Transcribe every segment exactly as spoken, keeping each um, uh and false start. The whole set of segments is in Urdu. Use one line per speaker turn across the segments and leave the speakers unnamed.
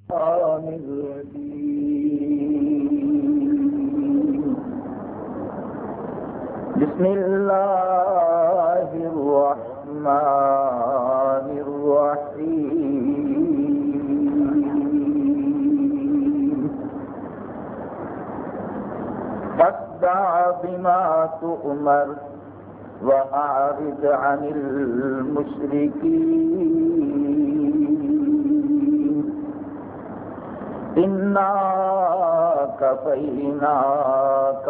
بسم اللہ الرحمن الرحیم فاصدع بما تؤمر وأعرض عن المشركين إنا كفيناك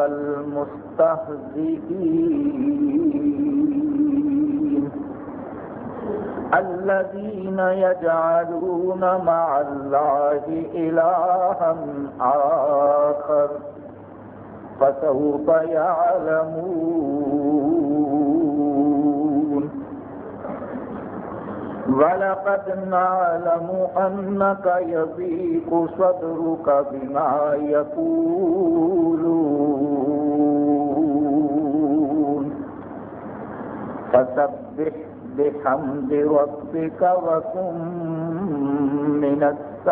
المستهزئين الذين يجعلون مع الله إلها آخر فسوف يعلمون وَلَقَدْ نَعْلَمُ أَنَّكَ يَضِيقُ صَدْرُكَ بِمَا يَقُولُونَ فَسَبِّحْ بِحَمْدِ رَبِّكَ وَكُن مِّنَ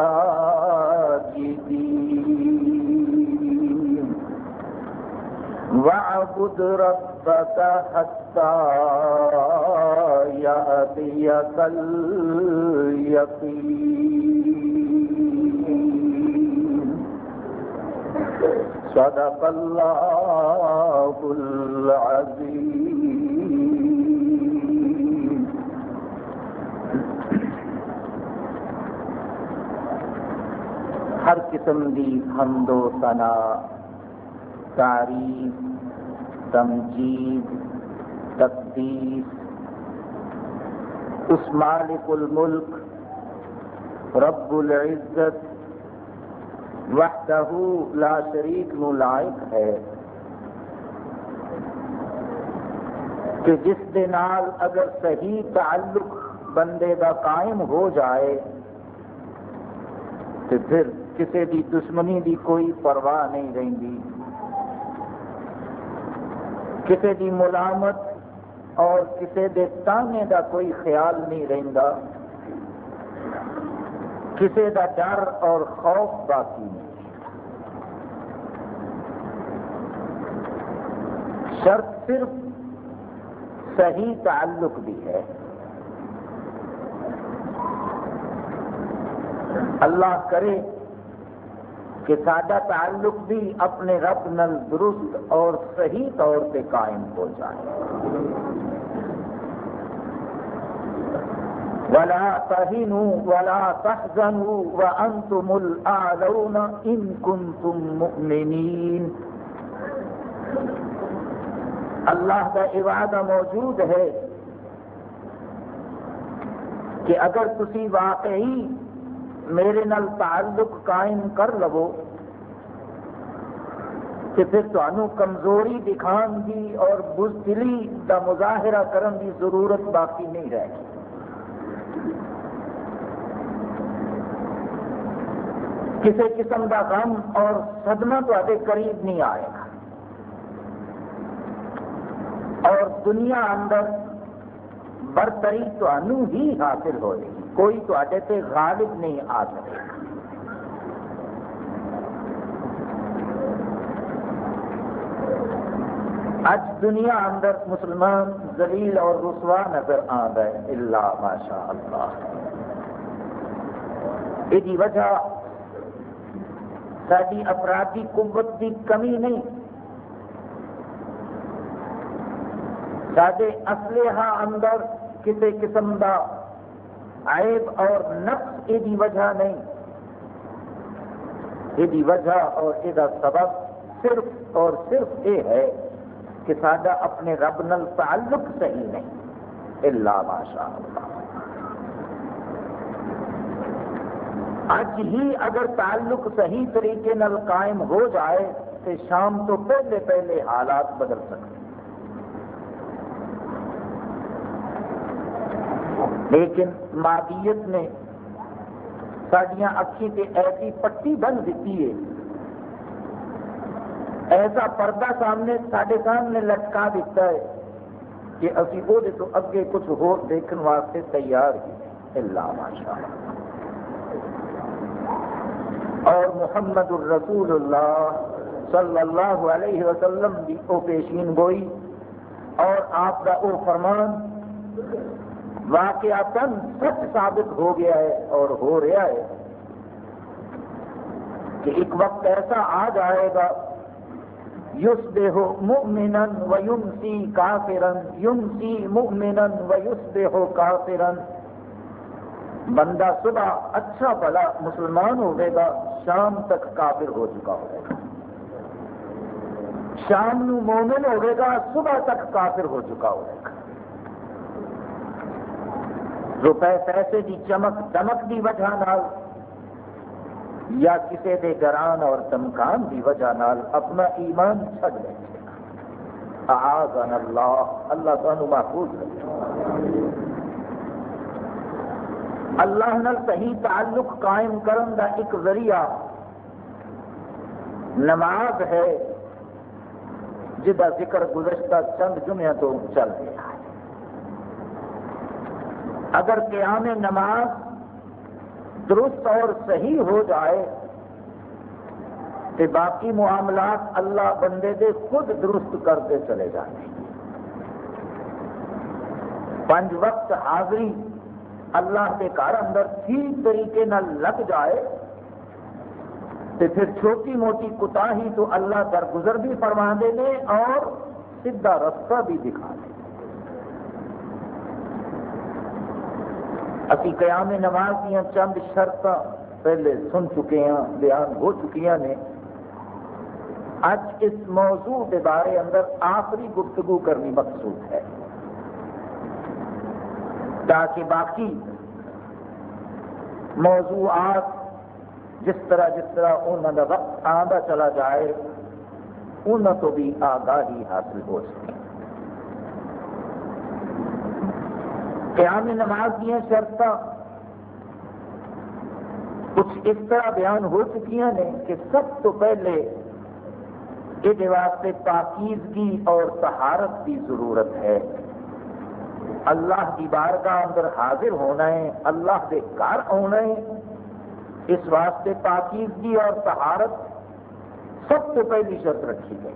السَّاجِدِينَ وَاعْبُدْ رَبَّكَ حَتَّى يَأْتِيَكَ الْيَقِينُ صدق اللہ العظیم۔ ہر قسم دی حمد و ثنا، تعریف، تمجید، تقدیس اس مالک الملک رب العزت وحدہ لا شریک نو لائق ہے کہ جس دے نال اگر صحیح تعلق بندے دا قائم ہو جائے تو پھر کسی دی دشمنی دی کوئی پرواہ نہیں رہندی، کسی دی ملامت اور کسی دے تانے دا کوئی خیال نہیں رہندا، کسی دا ڈر اور خوف باقی نہیں۔ شرط صرف صحیح تعلق بھی ہے۔ اللہ کرے کہ سادہ تعلق بھی اپنے رب نال درست اور صحیح طور پہ قائم ہو جائے۔ وَلَا تَهِنُوا وَلَا تَحْزَنُوا وَأَنْتُمُ الْأَعْلَوْنَ إِن كُنتُم مُؤْمِنِينَ۔ اللہ کا وعدہ موجود ہے کہ اگر تسی واقعی میرے نال تعلق قائم کر لو کہ پھر تانوں کمزوری دکھان دی اور بزدلی دا مظاہرہ کرن دی ضرورت باقی نہیں رہے گی۔ کسی قسم دا غم اور صدمہ تواڈے قریب نہیں آئے گا، اور دنیا اندر برتری تانوں ہی حاصل ہوئے گی، کوئی تواڈے تے غالب نہیں آ سکے گا۔ اج دنیا اندر مسلمان ذلیل اور رسوا نظر آتا ہے، الا ماشاء اللہ۔ یہ وجہ ساری افرادی قوت کی کمی نہیں، سارے اسلحہ اندر کسی قسم کا عیب اور نقص یہ وجہ نہیں، یہ وجہ اور یہ سبب صرف اور صرف یہ ہے کہ سادہ اپنے رب نال تعلق صحیح نہیں، الا ماشاء اللہ۔ اج ہی اگر تعلق صحیح طریقے نال قائم ہو جائے تو شام تو پہلے پہلے حالات بدل سکتے، لیکن مادیت نے ساڈیاں اکھیں تے ایسی پٹی بن دیتی ہے، ایسا پردہ سامنے ساڈے سامنے لٹکا دیتا ہے کہ اسی وہ تو اگے کچھ ہو دیکھنے واسطے تیار ہی اللہ ماشاء اللہ۔ اور محمد الرسول اللہ صلی اللہ علیہ وسلم کی وہ پیشین گوئی اور آپ کا وہ فرمان واقعتاً سچ ثابت ہو گیا ہے اور ہو رہا ہے کہ ایک وقت ایسا آ جائے گا یصبح مؤمنا ویمسی کافرا یمسی مؤمنا ویصبح کافرا، بندہ صبح اچھا بھلا مسلمان ہوئے گا، شام تک کافر ہو چکا ہوئے گا، شام نو مومن ہوئے گا، صبح تک کافر ہو چکا ہوئے گا۔ روپے پیسے کی چمک دمک کی وجہ نال یا کسی دے گران اور دمکان کی وجہ نال اپنا ایمان چھڈ بیٹھے گا۔ اعاذنا اللہ، اللہ سانو محفوظ رکھے۔ اللہ نال صحیح تعلق قائم کرن دا ایک ذریعہ نماز ہے، جدا ذکر گزشتہ چند جمعہ تو چل رہا ہے۔ اگر قیام نماز درست اور صحیح ہو جائے تو باقی معاملات اللہ بندے دے خود درست کرتے چلے جاتے ہیں۔ پنج وقت حاضری اللہ کے گھر اندر ٹھیک طریقے نال لگ جائے تو پھر چھوٹی موٹی کوتاہی تو اللہ درگزر بھی فرما دے نے اور سیدھا رستہ بھی دکھا دے۔ اسی قیام نماز دیا چند شرطاں پہلے سن چکے ہیں، بیان ہو چکیاں نے۔ اج اس موضوع کے بارے اندر آخری گفتگو کرنی مقصود ہے تاکہ باقی موضوعات جس طرح جس طرح انہوں کا وقت آتا چلا جائے انہوں تو بھی آگاہی حاصل ہو سکے۔ قیام نماز دیا شرطاں کچھ اس طرح بیان ہو چکی ہیں کہ سب تو پہلے یہ واسطے پاکیزگی اور طہارت کی ضرورت ہے۔ اللہ کی بارگاہ اندر حاضر ہونا ہے، اللہ کے گھر ہونا ہے، اس واسطے پاکیزگی اور طہارت سب سے پہلی شرط رکھی گئی۔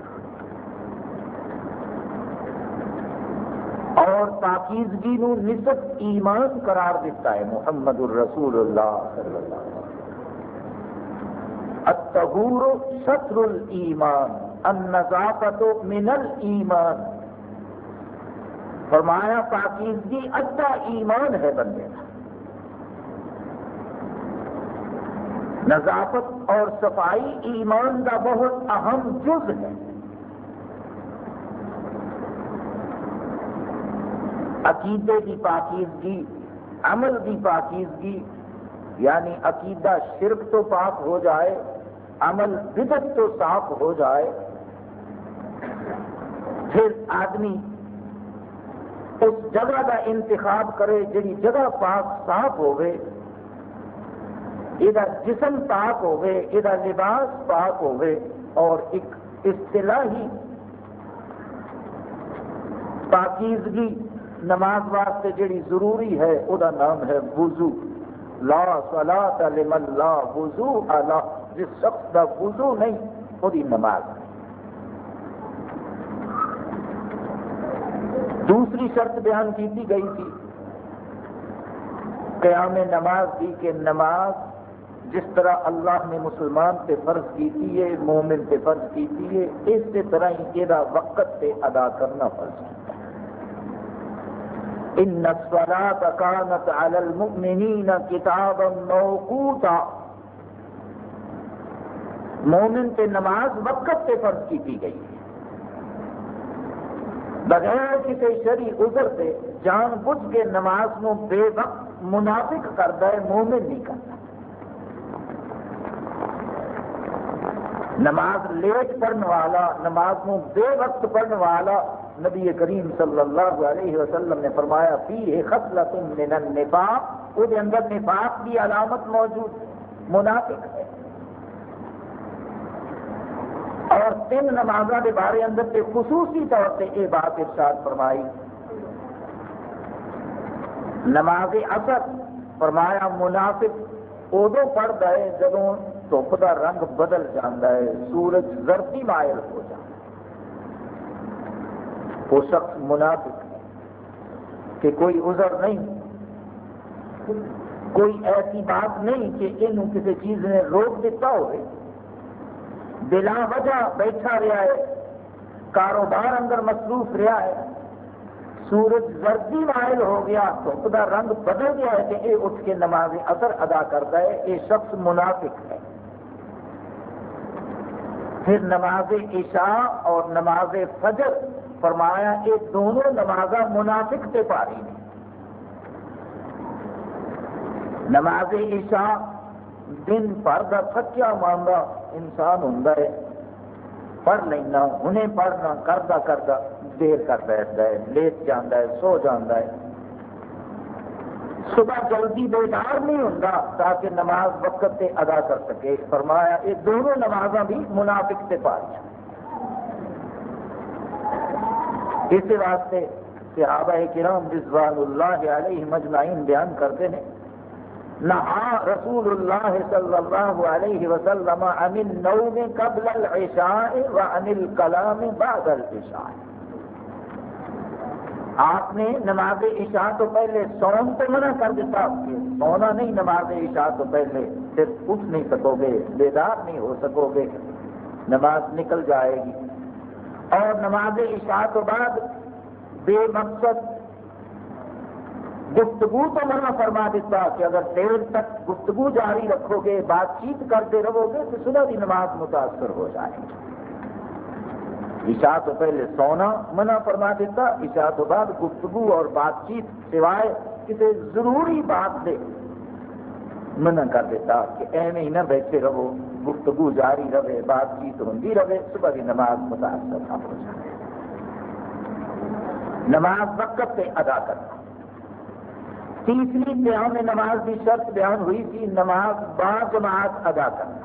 اور پاکیزگی نو نصف ایمان قرار دیتا ہے محمد الرسول اللہ صلی اللہ علیہ وسلم۔ الطہور شطر الایمان النظافۃ من الایمان، فرمایا پاکیزگی ادھا ایمان ہے بندے کا۔ نظافت اور صفائی ایمان کا بہت اہم جز ہے۔ عقیدے کی پاکیزگی، عمل کی پاکیزگی، یعنی عقیدہ شرک تو پاک ہو جائے، عمل بدعت تو صاف ہو جائے، پھر آدمی اس جگہ کا انتخاب کرے جی جگہ پاک صاف ہوئے، یہ جسم پاک ہوئے، یہ لباس پاک ہوئے، اور ایک اصطلاحی پاکیزگی نماز واسطے جڑی ضروری ہے وہ نام ہے وضو۔ لا صلاۃ لمن لا وضو علی، جس شخص کا وضو نہیں وہی نماز نہیں۔ دوسری شرط بیان کی گئی تھی قیام نماز کی کہ نماز جس طرح اللہ نے مسلمان پہ فرض کی ہے، مومن پہ فرض کی ہے، اسی طرح ہی یہ وقت پہ ادا کرنا فرض ہے۔ ان الصلاۃ کانت علی المؤمنین کتابا موقوتا، مومن پہ نماز وقت پہ فرض کی گئی ہے، بغیر کسی شرعی عذر سے جان بوجھ کے نماز نو بے وقت منافق کرتا ہے، مومن نہیں کرتا۔ نماز لیٹ پڑھنے والا، نماز نو بے وقت پڑھنے والا، نبی کریم صلی اللہ علیہ وسلم نے فرمایا فیہ خصلۃ من النفاق، اس کے اندر نفاق کی علامت موجود ہے، منافق ہے۔ اور تین نمازوں کے بارے اندر تے خصوصی طور سے یہ بات ارشاد فرمائی۔ نماز عصر فرمایا منافق ادو پڑھتا ہے جدوں دھوپ کا رنگ بدل جاتا ہے، سورج زردی مائل ہو جاتا ہے، وہ شخص منافق ہے کہ کوئی عذر نہیں، کوئی ایسی بات نہیں کہ انہوں کسی چیز نے روک دیتا ہوئے، بلا وجہ بیٹھا رہا ہے، کاروبار اندر مصروف رہا ہے، سورج زردی مائل ہو گیا، دھوپ کا رنگ بدل گیا ہے کہ یہ اٹھ کے نماز اثر ادا کرتا ہے، یہ شخص منافق ہے۔ پھر نماز عشاء اور نماز فجر فرمایا یہ دونوں نمازاں منافق کے پاری ہیں۔ نماز عشاء دن بھر کا تھکیا مانگا انسان ہوں، پڑھ لینا، انہیں پڑھنا کرتا کرتا دیر کر بیٹھتا ہے، لیٹ جاتا ہے، سو جاتا ہے، صبح جلدی بیدار نہیں ہوتا تاکہ نماز وقت سے ادا کر سکے۔ فرمایا یہ دونوں نمازاں بھی منافق سے پاری ہیں۔ اس واسطے صحابہ کرام رضوان اللہ علیہ مجمعین بیان کرتے ہیں، نہا رسول اللہ صلی اللہ علیہ وسلم عن النوم قبل العشاء وعن الکلام بعد العشاء۔ آپ نے نماز عشاء تو پہلے سون تو منع کر دیتا کہ سونا نہیں نماز عشاء تو پہلے، پھر اٹھ نہیں سکو گے، بیدار نہیں ہو سکو گے، نماز نکل جائے گی۔ اور نماز عشاء تو بعد بے مقصد گفتگو تو منع فرما دیتا کہ اگر دیر تک گفتگو جاری رکھو گے، بات چیت کرتے رہو گے تو صبح کی نماز متاثر ہو جائے گی۔ عشاء تو پہلے سونا منع فرما دیتا، عشاء تو بعد گفتگو اور بات چیت سوائے کسی ضروری بات سے منع کر دیتا کہ ایویں ہی نہ بیٹھے رہو، گفتگو جاری رہے، بات چیت ہوتی رہے، صبح کی نماز متاثر نہ ہو جائے۔ نماز وقت سے ادا کرنا۔ تیسری بیان نماز کی شرط بیان ہوئی تھی نماز با جماعت ادا کرنا۔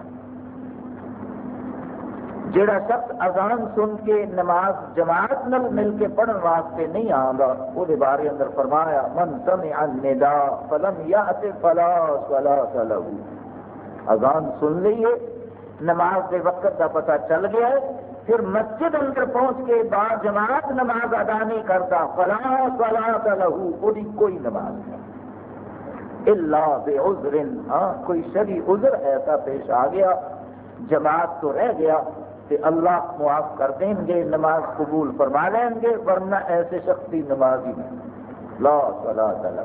جڑا شخص اذان سن کے نماز جماعت نل مل کے پڑھن واسطے نہیں آندا، وہ بارے اندر فرمایا من سمع النداء فلم یأت فلا صلاۃ لہ۔ اذان سن لیے، نماز کے وقت کا پتہ چل گیا ہے، پھر مسجد اندر پہنچ کے با جماعت نماز ادا نہیں کرتا، فلا صلاۃ لہ، وہی کوئی نماز نہیں۔ الا بعذر، ہاں کوئی شرعی عذر ایسا پیش آ گیا، جماعت تو رہ گیا کہ اللہ معاف کر دیں گے، نماز قبول فرما لیں گے، ورنہ ایسے شخص کی نماز ہی نہیں، لا صلاۃ لہ۔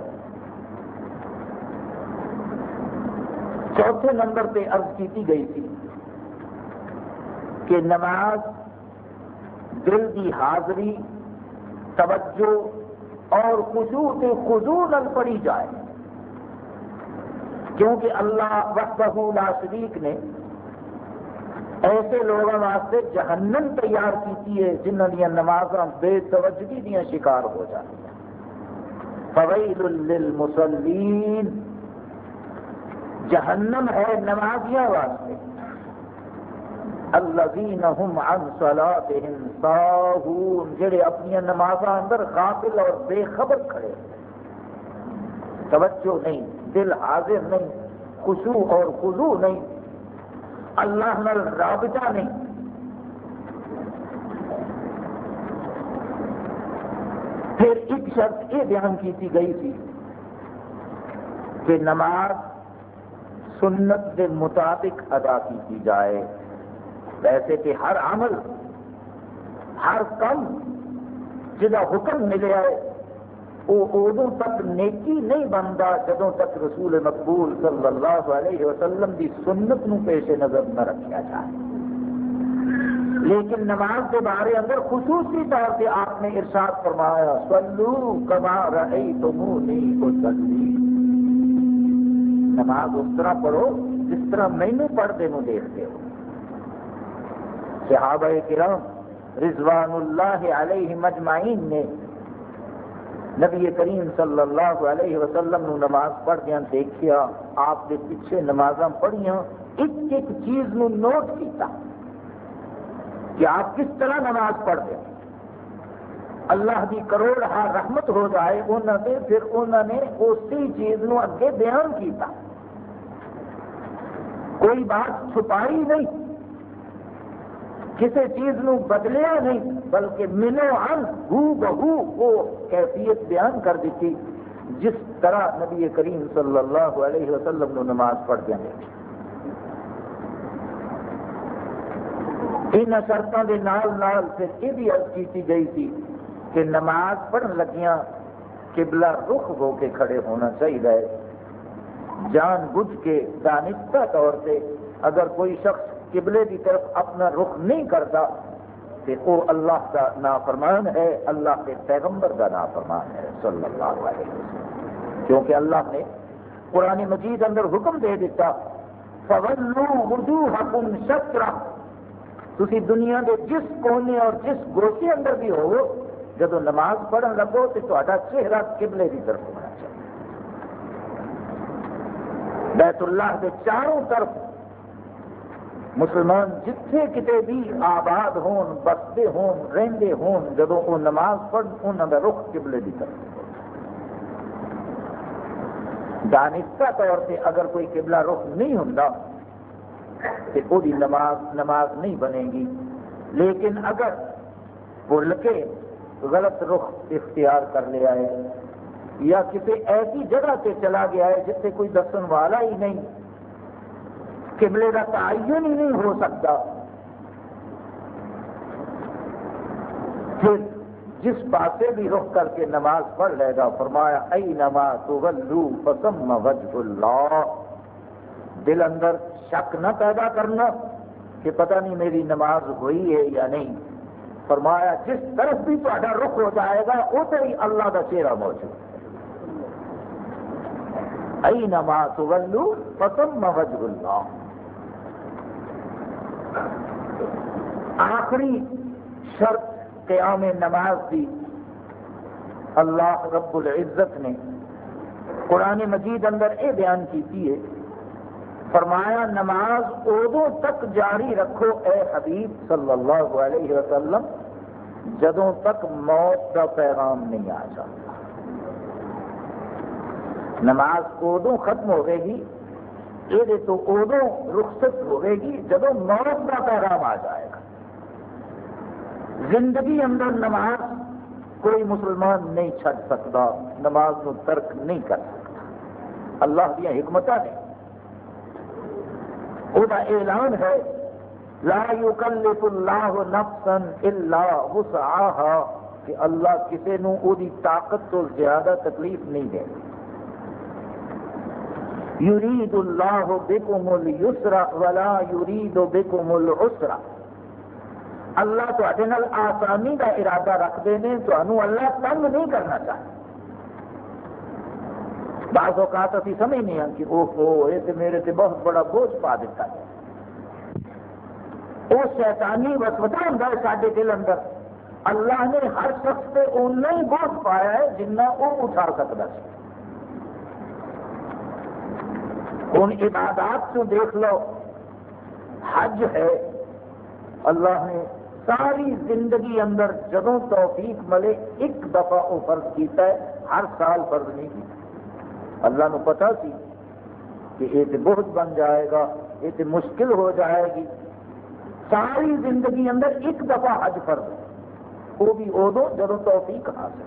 چوتھے نمبر پہ عرض کی گئی تھی کہ نماز دل کی حاضری، توجہ اور خشوع سے خضوع نال پڑھی جائے، کیونکہ اللہ وحدہ لا شریک نے ایسے لوگوں واسطے جہنم تیار کی ہے جنہوں دیا نمازاں بے توجہی دیا شکار ہو جاتی ہیں۔ فویل للمصلین، جہنم ہے نمازیاں واسطے، الذین هم عن صلاتهم ساہون، جڑے اپنی نمازاں اندر غافل اور بے خبر کھڑے، توجہ نہیں، دل حاضر نہیں، خشوع اور خضوع نہیں، اللہ نال رابطہ نہیں۔ پھر ایک شرط یہ بیان کی گئی تھی کہ نماز سنت کے مطابق ادا کی جائے، ویسے کہ ہر عمل، ہر کم جدا حکم ملیا ہے وہ ادوں تک نیکی نہیں بنتا جدوں تک رسول مقبول صلی اللہ علیہ وسلم کی سنت نو پیش نظر نہ رکھا جائے۔ لیکن نماز کے بارے اندر خصوصی طور سے آپ نے ارشاد فرمایا صلو کما رأیتمونی اصلی، نماز اس طرح پڑھو جس طرح مینوں پڑھتے نو دیکھتے ہو۔ صحابہ کرام رضوان اللہ علیہ مجمعین نے نبی کریم صلی اللہ علیہ وسلم نو نماز پڑھدیاں دیکھیا، آپ کے پیچھے نمازاں پڑھیاں، ایک ایک چیز نو نوٹ کیتا کہ آپ کس طرح نماز پڑھتے ہیں۔ اللہ کی کروڑ ہاں رحمت ہو جائے انہوں نے، پھر انہوں نے اسی چیز نو اگے بیان کیتا کوئی بات چھپائی نہیں، کسی چیز نو بدلیا نہیں، بلکہ منو عن ہو بہو وہ کیفیت بیان کر دیتی جس طرح نبی کریم صلی اللہ علیہ وسلم نو نماز پڑھ دیں۔ ان شرطوں کے نال نال پھر یہ بھی عرض کی گئی تھی کہ نماز پڑھن لگیاں قبلہ رخ ہو کے کھڑے ہونا چاہیے، جان بوجھ کے دانستہ طور سے اگر کوئی شخص قبلے کی طرف اپنا رخ نہیں کرتا تو وہ اللہ کا نافرمان ہے، اللہ کے پیغمبر کا نافرمان ہے صلی اللہ علیہ وسلم، کیونکہ اللہ نے قرآن مجید اندر حکم دے دیتا فَوَلُّوا وُجُوهَكُمْ شَطْرَهُ، تسی دنیا کے جس کونے اور جس گوشے اندر بھی ہو جب نماز پڑھن لگو تو تہاڈا چہرہ قبلے کی طرف ہونا چاہیے۔ بیت اللہ کے چاروں طرف مسلمان جتھے کتے بھی آباد ہون، بستے ہون، رہندے ہون، جدوں وہ نماز پڑھ انہاں دا رخ قبلے کی طرف۔ دانستہ طور سے اگر کوئی قبلہ رخ نہیں ہوندا تو وہی نماز نماز نہیں بنے گی، لیکن اگر بھول کے غلط رخ اختیار کر لیا ہے یا کسی ایسی جگہ سے چلا گیا ہے جس سے کوئی دسن والا ہی نہیں، قبلے کا تعین ہی نہیں ہو سکتا، پھر جس پاسے بھی رخ کر کے نماز پڑھ لے گا، فرمایا اینما تولوا فثم وجہ اللہ، دل اندر شک نہ پیدا کرنا کہ پتہ نہیں میری نماز ہوئی ہے یا نہیں، فرمایا جس طرف بھی تہاڈا رخ ہو جائے گا ادھر ہی اللہ کا چہرہ موجود ہے۔ اینما تولوا فثم وجہ اللہ۔ آخری شرط قیام نماز دی اللہ رب العزت نے قرآن مجید اندر اے بیان کیتی ہے، فرمایا نماز ادوں تک جاری رکھو اے حبیب صلی اللہ علیہ وسلم جدوں تک موت کا پیغام نہیں آ جاتا۔ نماز ادوں ختم ہوئے گی، یہ تو ادوں رخصت ہوئے گی جدوں موت کا پیغام آ جائے گا۔ زندگی اندر نماز کوئی مسلمان نہیں چھڈ سکتا، نماز کو ترک نہیں کر سکتا۔ اللہ دیا حکمتاں نے وہ اعلان ہے لا یکلف اللہ نفسا الا وسعها کہ اللہ کسی نو دی طاقت تو زیادہ تکلیف نہیں دے۔ یرید اللہ بکم اليسر ولا یرید بکم العسر، اللہ تواڈے نال آسانی کا ارادہ رکھتے ہیں، تمہیں اللہ تنگ نہیں کرنا چاہتا۔ بعض اوقات ابھی سمجھنے ہیں کہ اوہ ہو یہ تو میرے تے بہت بڑا بوجھ پا دیتا ہے، وہ شیطانی وسوسہ ہوتا ہے سارے دل اندر۔ اللہ نے ہر شخص پہ اُنا ہی بوجھ پایا ہے جنہ وہ اٹھا سکتا ہے۔ ان عبادات کو دیکھ لو، حج ہے، اللہ نے ساری زندگی اندر جدوں توفیق ملے ایک دفعہ وہ فرض کیتا ہے، ہر سال فرض نہیں کیتا۔ اللہ کو پتا سی کہ یہ تو بہت بن جائے گا، یہ تو مشکل ہو جائے گی، ساری زندگی اندر ایک دفعہ حج فرض ہے، وہ بھی ادو جدوں توفیق حاصل۔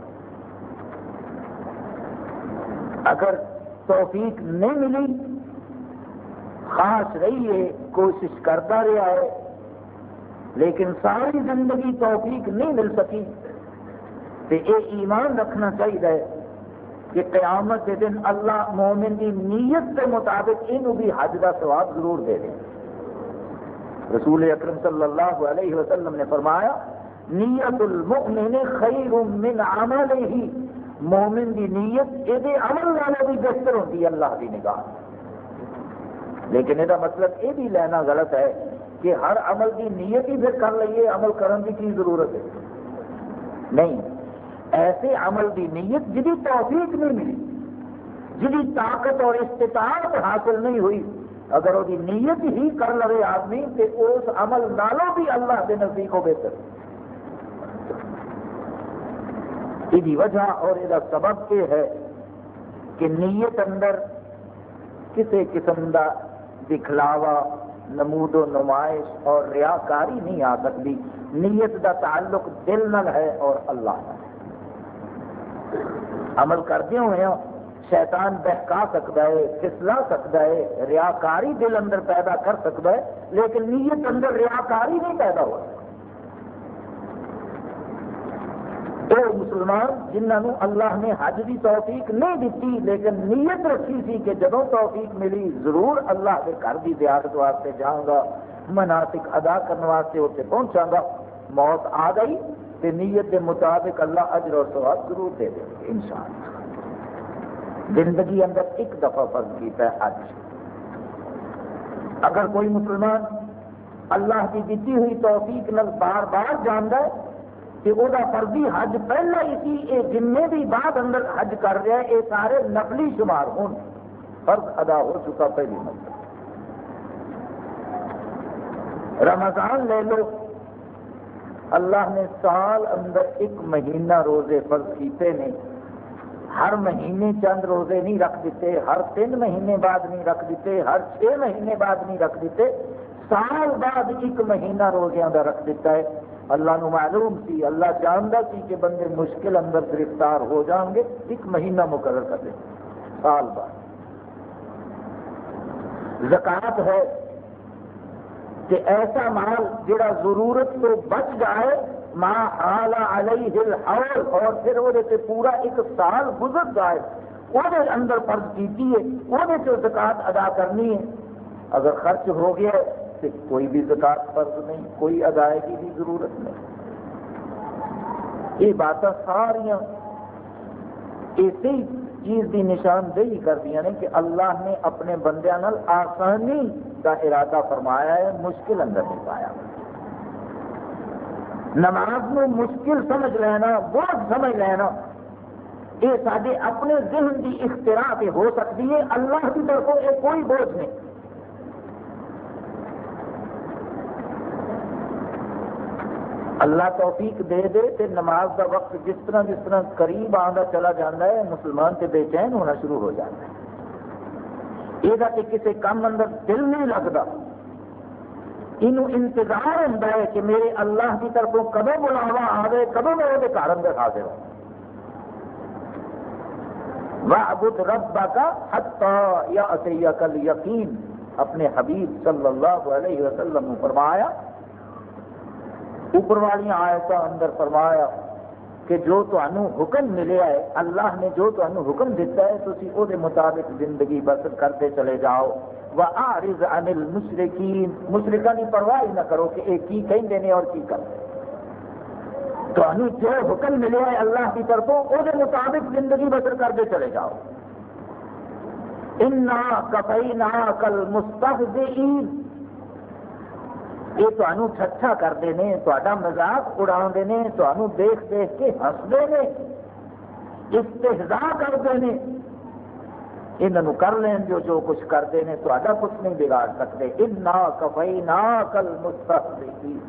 اگر توفیق نہیں ملی، خاص رہی ہے، کوشش کرتا رہا ہے، لیکن ساری زندگی توفیق نہیں مل سکی، تو یہ ایمان رکھنا چاہیے کہ قیامت کے دن اللہ مومن کی نیت کے مطابق یہ بھی حج کا ثواب ضرور دے دیں۔ رسول اکرم صلی اللہ علیہ وسلم نے فرمایا نیت المؤمن خیر من عملہ، مومن کی نیت یہ عمل والے بھی بہتر ہوتی ہے اللہ کی نگاہ۔ لیکن یہ مطلب یہ بھی لینا غلط ہے کہ ہر عمل کی نیت ہی پھر کر لئیے، عمل کرنے کی ضرورت ہے نہیں۔ ایسے عمل کی نیت جی توفیق نہیں ملی، جی طاقت اور استطاعت حاصل نہیں ہوئی، اگر وہ نیت ہی کر لے آدمی تو اس عمل نالوں بھی اللہ کے نزدیک ہو بہتر۔ یہ وجہ اور یہ سبب یہ ہے کہ نیت اندر کسی قسم کا دکھلاوا، نمود و نمائش اور ریاکاری نہیں آ سکتی. نیت دا تعلق دل نال ہے اور اللہ نال. عمل کردے ہوئے ہیں شیطان بہکا سکتا ہے، پھسلا سکتا ہے، ریاکاری دل اندر پیدا کر سکتا ہے، لیکن نیت اندر ریاکاری نہیں پیدا ہو سکتی. وہ مسلمان جنہوں اللہ نے حج کی توفیق نہیں دیتی لیکن نیت رکھی سی کہ جدوں توفیق ملی ضرور اللہ کے گھر کی زیارت واسطے جاؤں گا، مناسک ادا کرنے واسطے اتنے پہنچاں گا، موت آ گئی تو نیت کے مطابق اللہ اجر اور ثواب ضرور دے دے گا انشاءاللہ. زندگی اندر ایک دفعہ فرض کیتا ہے حج. اگر کوئی مسلمان اللہ کی دیتی ہوئی توفیق نال بار بار جاندا ہے کہ وہ فرضی حج پہلا ہی سی، یہ جن بھی بعد اندر حج کر رہا ہے یہ سارے نفلی شمار ہون، فرض ادا ہو چکا پہلی مرتبہ. رمضان لے لو، اللہ نے سال اندر ایک مہینہ روزے فرض کیتے نے. ہر مہینے چند روزے نہیں رکھ دیتے، ہر تین مہینے بعد نہیں رکھ دیتے، ہر چھ مہینے بعد نہیں رکھ دیتے، سال بعد ایک مہینہ روزیاں کا رکھ دیتا ہے. اللہ نو معلوم سی، اللہ جانتا سی کہ بندے مشکل اندر گرفتار ہو جائیں گے، ایک مہینہ مقرر کر دے سال بعد. زکوٰۃ ہے کہ ایسا مال جڑا ضرورت تو بچ جائے، ما حال علیہ الحول، اور پھر وہ پورا ایک سال گزر جائے، وہ اندر فرض کیتی ہے، وہ زکوٰۃ ادا کرنی ہے. اگر خرچ ہو گیا ہے تو کوئی بھی زکوٰۃ فرض نہیں، کوئی ادائیگی کی ضرورت نہیں. یہ باتیں ساریاں اسی چیز کی نشاندہی کردیاں نے کہ اللہ نے اپنے بندیاں نال آسانی کا ارادہ فرمایا ہے، مشکل اندر نہیں پایا. نماز میں مشکل سمجھ لینا، بوجھ سمجھ لینا، یہ سارے اپنے ذہن کی اختراع پہ ہو سکتی ہے، اللہ کی طرفوں یہ کوئی بوجھ نہیں. اللہ توفیق دے دے تے نماز کا وقت جس طرح جس طرح قریب آتا چلا جاتا ہے مسلمان تے بے چین ہونا شروع ہو جاتا ہے. یہ کسی کام اندر دل نہیں لگتا، یہ انتظار ہوتا ہے کہ میرے اللہ کی طرفوں کدو بلاوا آئے، کدو میں وہ گھر اندر حاضر ہوں. وَاعْبُدْ رَبَّكَ حَتَّى يَأْتِيَكَ الْيَقِينُ، اپنے حبیب صلی اللہ علیہ وسلم نے فرمایا، اوپر والی آیتاں اندر فرمایا کہ جو تمہیں حکم ملیا ہے، اللہ نے جو تمہیں حکم دیتا ہے تسی او دے مطابق زندگی بسر کرتے چلے جاؤ. وَأَعْرِضْ عَنِ الْمُشْرِكِينَ، مشرکاں کی پرواہ نہ کرو کہ یہ کی کہندے نے اور کی کرتے. تمہیں جو حکم ملیا ہے اللہ کی طرفوں او دے مطابق زندگی بسر کرتے چلے جاؤ. اِنَّا كَفَيْنَاكَ الْمُسْتَهْزِئِينَ، یہ تمہیں ٹھٹھا کرتے ہیں، تہاڈا مذاق اڑاؤندے نے، تمہیں دیکھ دیکھ کے ہسدے نے، استہزاء کرتے ہیں. انہوں کر لیں جو جو کچھ کرتے ہیں، تہاڈا کچھ نہیں بگاڑ سکتے. اِنَّا كَفَيْنَاكَ الْمُسْتَهْزِئِينَ.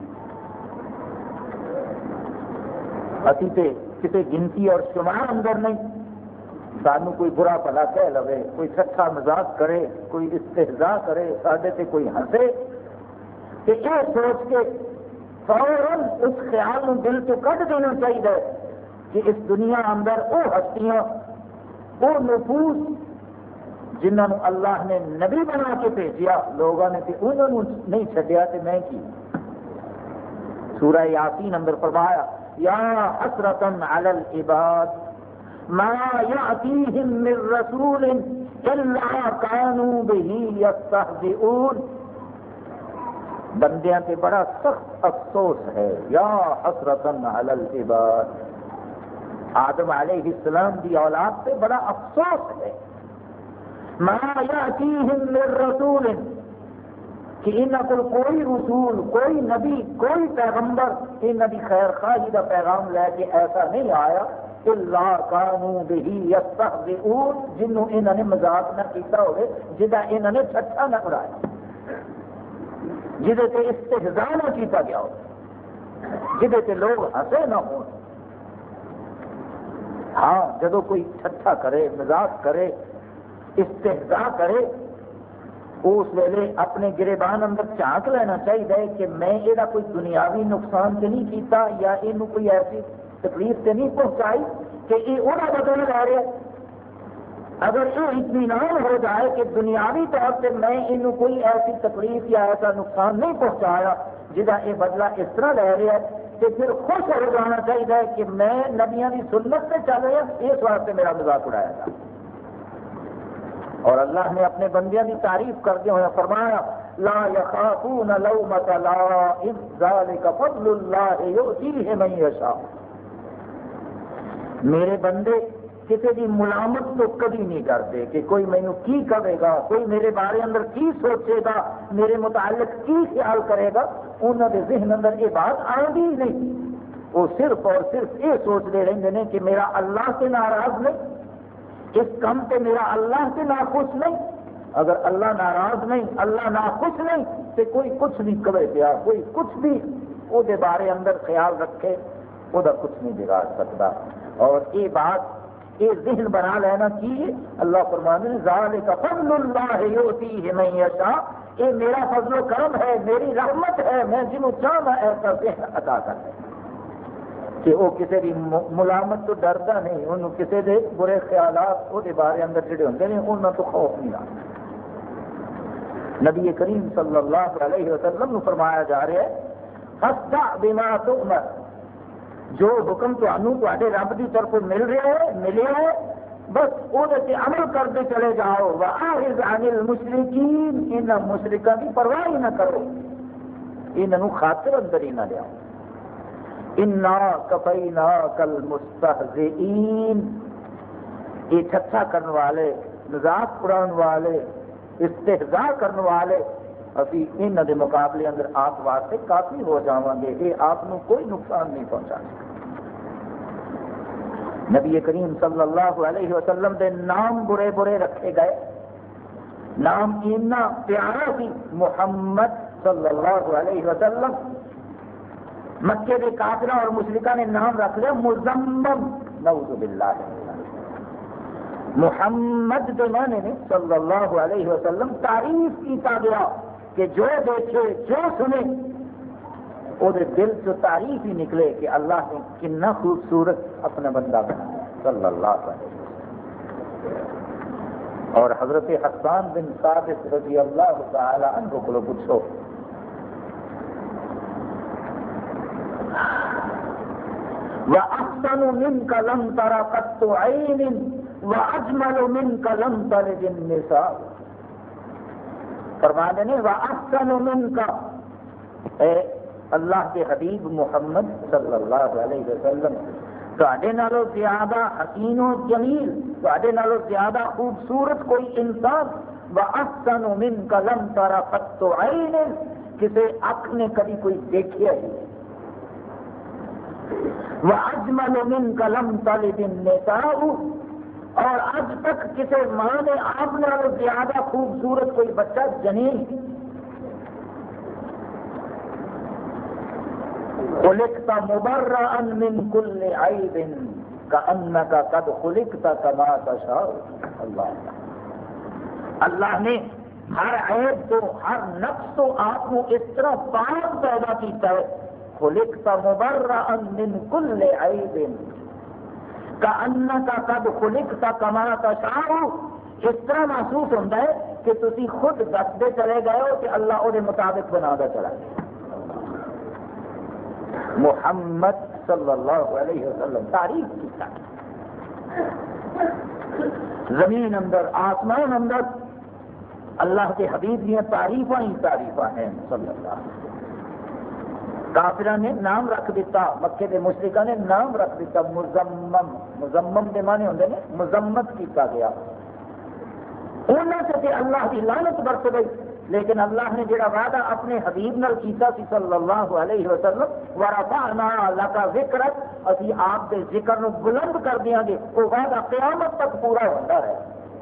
اسی تے کسی گنتی اور شمار اندر نہیں، سانو کوئی برا بھلا کہہ لوے، کوئی ٹھٹھا مذاق کرے، کوئی استہزاء کرے، ساڈے تے کوئی ہنسے، کہ یہ سوچ کے فوراً اس خیال میں دل تو کٹ دینا چاہیے کہ اس دنیا اندر وہ ہستیاں، وہ نفوس جنہوں اللہ نے نبی بنا کے بھیجیا، لوگوں نے انہوں نے نہیں چھڈیا تو میں کی. سورہ یاسین اندر فرمایا، یا حسرۃ علی العباد ما یأتیہم من رسول الا کانوا بہ یستہزئون. بندیاں پہ بڑا سخت افسوس ہے، یا حسرتن علی العباد. آدم علیہ السلام کی اولاد پہ بڑا افسوس ہے. ما یاتیہم من رسول، کہ انہاں کو کوئی رسول، کوئی نبی، کوئی پیغمبر انہاں دی خیر خواہی دا پیغام لے کے ایسا نہیں آیا، الا کانوا بہ یستہزئون، جنہوں انہوں نے مذاق نہ کیتا ہوئے، جدا انہوں نے ٹھٹھا نہ اڑایا، جہدے تے استہزاء نہ کیتا گیا ہو، جہدے تے لوگ ہنسے نہ ہو. ہاں جدو کوئی ٹھٹھا کرے، مذاق کرے، استہزاء کرے اس ویلے اپنے گریبان اندر جھانک لینا چاہیے کہ میں یہ کوئی دنیاوی نقصان تو نہیں کیتا یا یہ کوئی ایسی تکلیف سے نہیں پہنچائی کہ یہ وہ بدل رہ رہا ہے۔ اگر یہ اطمینان ہو جائے کہ دنیاوی طور سے میں یہ کوئی ایسی تکلیف یا ایسا نقصان نہیں پہنچایا جہاں یہ بدلہ اس طرح لے رہا ہے، تو پھر خوش ہو جانا چاہیے کہ میں نبیوں کی سنت سے چل رہا، اس واسطے میرا مذاق اڑایا گا۔ اور اللہ نے اپنے بندیاں کی تعریف کرتے ہوئے فرمایا لا یخافون لومۃ لائم ذلک فضل اللہ یؤتیہ من یشاء۔ میرے بندے کسی کی ملامت تو کبھی نہیں کرتے کہ کوئی مینو کی کہے گا، کوئی میرے بارے اندر کی سوچے گا، میرے متعلق کی خیال کرے گا، انہوں کے ذہن اندر یہ بات آتی ہی نہیں۔ وہ صرف اور صرف یہ سوچتے رہتے ہیں کہ میرا اللہ سے ناراض نہیں، اس کام سے میرا اللہ سے ناخوش نہیں۔ اگر اللہ ناراض نہیں، اللہ ناخوش نہیں، تو کوئی کچھ نہیں کہے پیا، کوئی کچھ بھی وہ بارے اندر خیال رکھے وہ کچھ نہیں بگاڑ سکتا۔ اور یہ بات یہ ذہن بنا لینا چاہیے۔ اللہ فرماتے ہیں ذالک فضل اللہ یؤتیہ من یشاء، یہ میرا فضل و کرم ہے، میری رحمت ہے، میں جنہوں چاہتا ایسا ذہن عطا کرتا ہے کہ وہ کسی کی ملامت تو ڈردا نہیں، انہوں کسی کے برے خیالات وہ بارے اندر جڑے ہوتے ہیں انہوں تو خوف نہیں آتا۔ نبی کریم صلی اللہ علیہ وسلم نے فرمایا جا رہا ہے فاصدع بما تؤمر، جو حکم تے رب کی طرف مل رہا ہے ملے ہے بس وہ عمل کرتے چلے جاؤ۔ وَأَعْرِضْ عَنِ الْمُشْرِكِينَ، ان مشرکوں کی پرواہ ہی نہ کرو، انہوں خاطر اندر ہی نہ لیاؤ۔ اِنَّا كَفَيْنَاكَ الْمُسْتَهْزِئِينَ، یہ ٹھٹھا کرنے والے، مذاق اڑانے والے، استہزاء کرنے والے ابھی انہوں کے مقابلے اندر آپ واسطے کافی ہو جاؤں گے، یہ آپ کو کوئی نقصان نہیں پہنچا سکتا۔ نبی کریم صلی اللہ علیہ وسلم کے نام برے برے رکھے گئے، نام اتنا پیارا سی محمد صلی اللہ علیہ وسلم، مکے کے کافروں اور مشرکوں نے نام رکھ لیا مزمم، نعوذ باللہ۔ محمد کے معنی نے صلی اللہ علیہ وسلم تعریف کیتا گیا کہ جو دیکھے جو سنے وہ دل سے تعریف ہی نکلے کہ اللہ نے کتنا خوبصورت اپنا بندہ بنایا صلی اللہ علیہ وسلم۔ اور حضرت حسان بن ثابت رضی اللہ تعالی عنہ کو پوچھو، وَأَحْسَنُ مِنْكَ لَمْ تَرَ قَطُّ عَيْنٍ وَأَجْمَلُ مِنْكَ لَمْ تَلِدِ النِّسَاءُ۔ فرماتے ہیں وَأَحْسَنُ مِنْكَ، اے اللہ کے حبیب محمد صلی اللہ علیہ وسلم، تواڈے نالوں زیادہ حسین و جمیل، تواڈے نالوں زیادہ خوبصورت کوئی انسان، وَأَحْسَنُ مِنْكَ لَمْ تَرَ قَطُّ عَيْنٍ، کسی اکھ نے کبھی کوئی دیکھیا ہی نہیں، وَأَجْمَلُ مِنْكَ لَمْ تَلِدِ النِّسَاءُ، اور آج تک کسی ماں نے آپ نالوں زیادہ خوبصورت کوئی بچہ جنی۔ خلقت مبرأ من كل عیب كأنك قد خلقت كما تشاء۔ اللہ اللہ نے ہر عیب تو ہر نقص تو آپ کو اس طرح پاک پیدا کیتا ہے، خلقت مبرأ من كل عیب کأنک قد خلقت کما تشاء، اس طرح محسوس ہوتا ہے کہ تسی خود دستے چلے گئے ہو کہ اللہ وہ مطابق بنا دا چلا گیا۔ محمد صلی اللہ علیہ وسلم تعریف کیتا، زمین اندر آسمان اندر اللہ کے حبیب کی تعریفاں ہی تعریفاں ہیں صلی اللہ علیہ وسلم۔ کافرہ نے نام رکھ دیتا، مکے کے مشرکہ نے نام رکھ دیتا مزمم، مزمم کے معنی ہوندے نے مذمت کیتا گیا، انہاں سے تے اللہ کی لعنت برس گئی۔ لیکن اللہ نے جڑا وعدہ اپنے حبیب نال کیتا سی صلی اللہ علیہ وسلم، ورفعنا لک ذکرک، اسی آپ کے ذکر نو بلند کر دیاں گے، وہ وعدہ قیامت تک پورا ہوتا ہے۔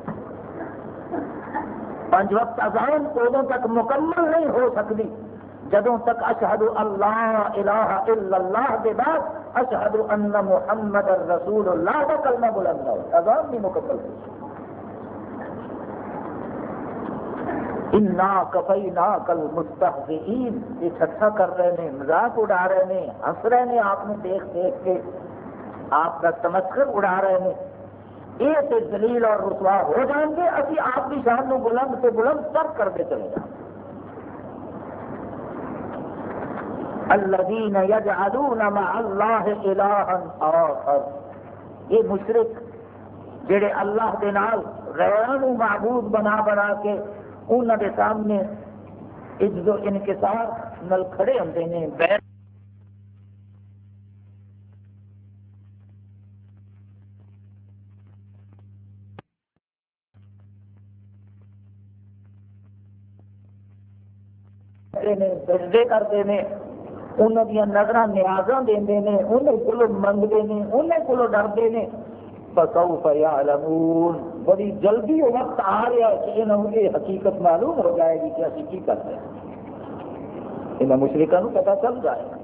پنج وقت اذان ادوں تک مکمل نہیں ہو سکتی جدوں تک اشہد اللہ الہ الا اللہ کے بعد اشہد ان محمد رسول اللہ کا کلمہ بلند ہو، اذان نہیں مکمل ہو۔ انا کفیناک المستہزئین، یہ ٹھٹھا کر رہے ہیں، مذاق اڑا رہے ہیں، ہنس رہے ہیں آپ نے دیکھ دیکھ کے، آپ کا تمسخر اڑا رہے ہیں، یہ تو ذلیل اور رسوا ہو جائیں گے، اسی آپ کی شان کو بلند سے بلند سب کرتے چلے جائیں گے۔ الذین یجعلون مع اللہ الہا آخر، یہ مشرک جڑے اللہ کے نال غیروں کو معبود بنا بنا کے انہوں کے سامنے عجز و انکسار نال کھڑے ہوندے نے، بیٹھ سجدے کرتے ہیں، انہوں دیا نظر نیازاں دیندے نے، انہیں کولو منگتے ہیں، انہیں کولو ڈرتے ہیں۔ فسوف یعلمون، بڑی جلدی وہ وقت آ رہا ہے کہ انہوں یہ حقیقت معلوم ہو جائے گی کہ اسی کی کرتے ہیں، انہیں مشرکوں کو پتہ چل جائے گا۔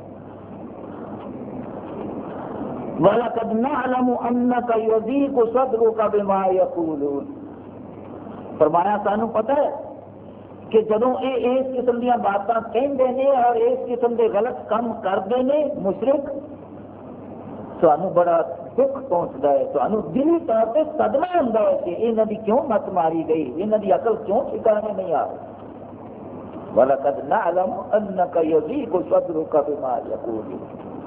وَلَقَدْ نَعْلَمُ أَنَّكَ يَضِيقُ صَدْرُكَ بِمَا يَقُولُونَ، فرمایا سانو پتہ ہے کہ جدوں یہ اس قسم دیا باتاں کہندے نے اور اس قسم دے غلط کام کرتے ہیں مشرک، سانو بڑا دکھ پہنچتا ہے، سانو دلی طور پہ صدمہ ہوتا ہے کہ انہوں کی کیوں مت ماری گئی، انہوں کی عقل کیوں ٹھکانے نہیں آ رہی۔ وَلَقَدْ نَعْلَمُ أَنَّكَ يَضِيقُ صَدْرُكَ بِمَا يَقُولُونَ،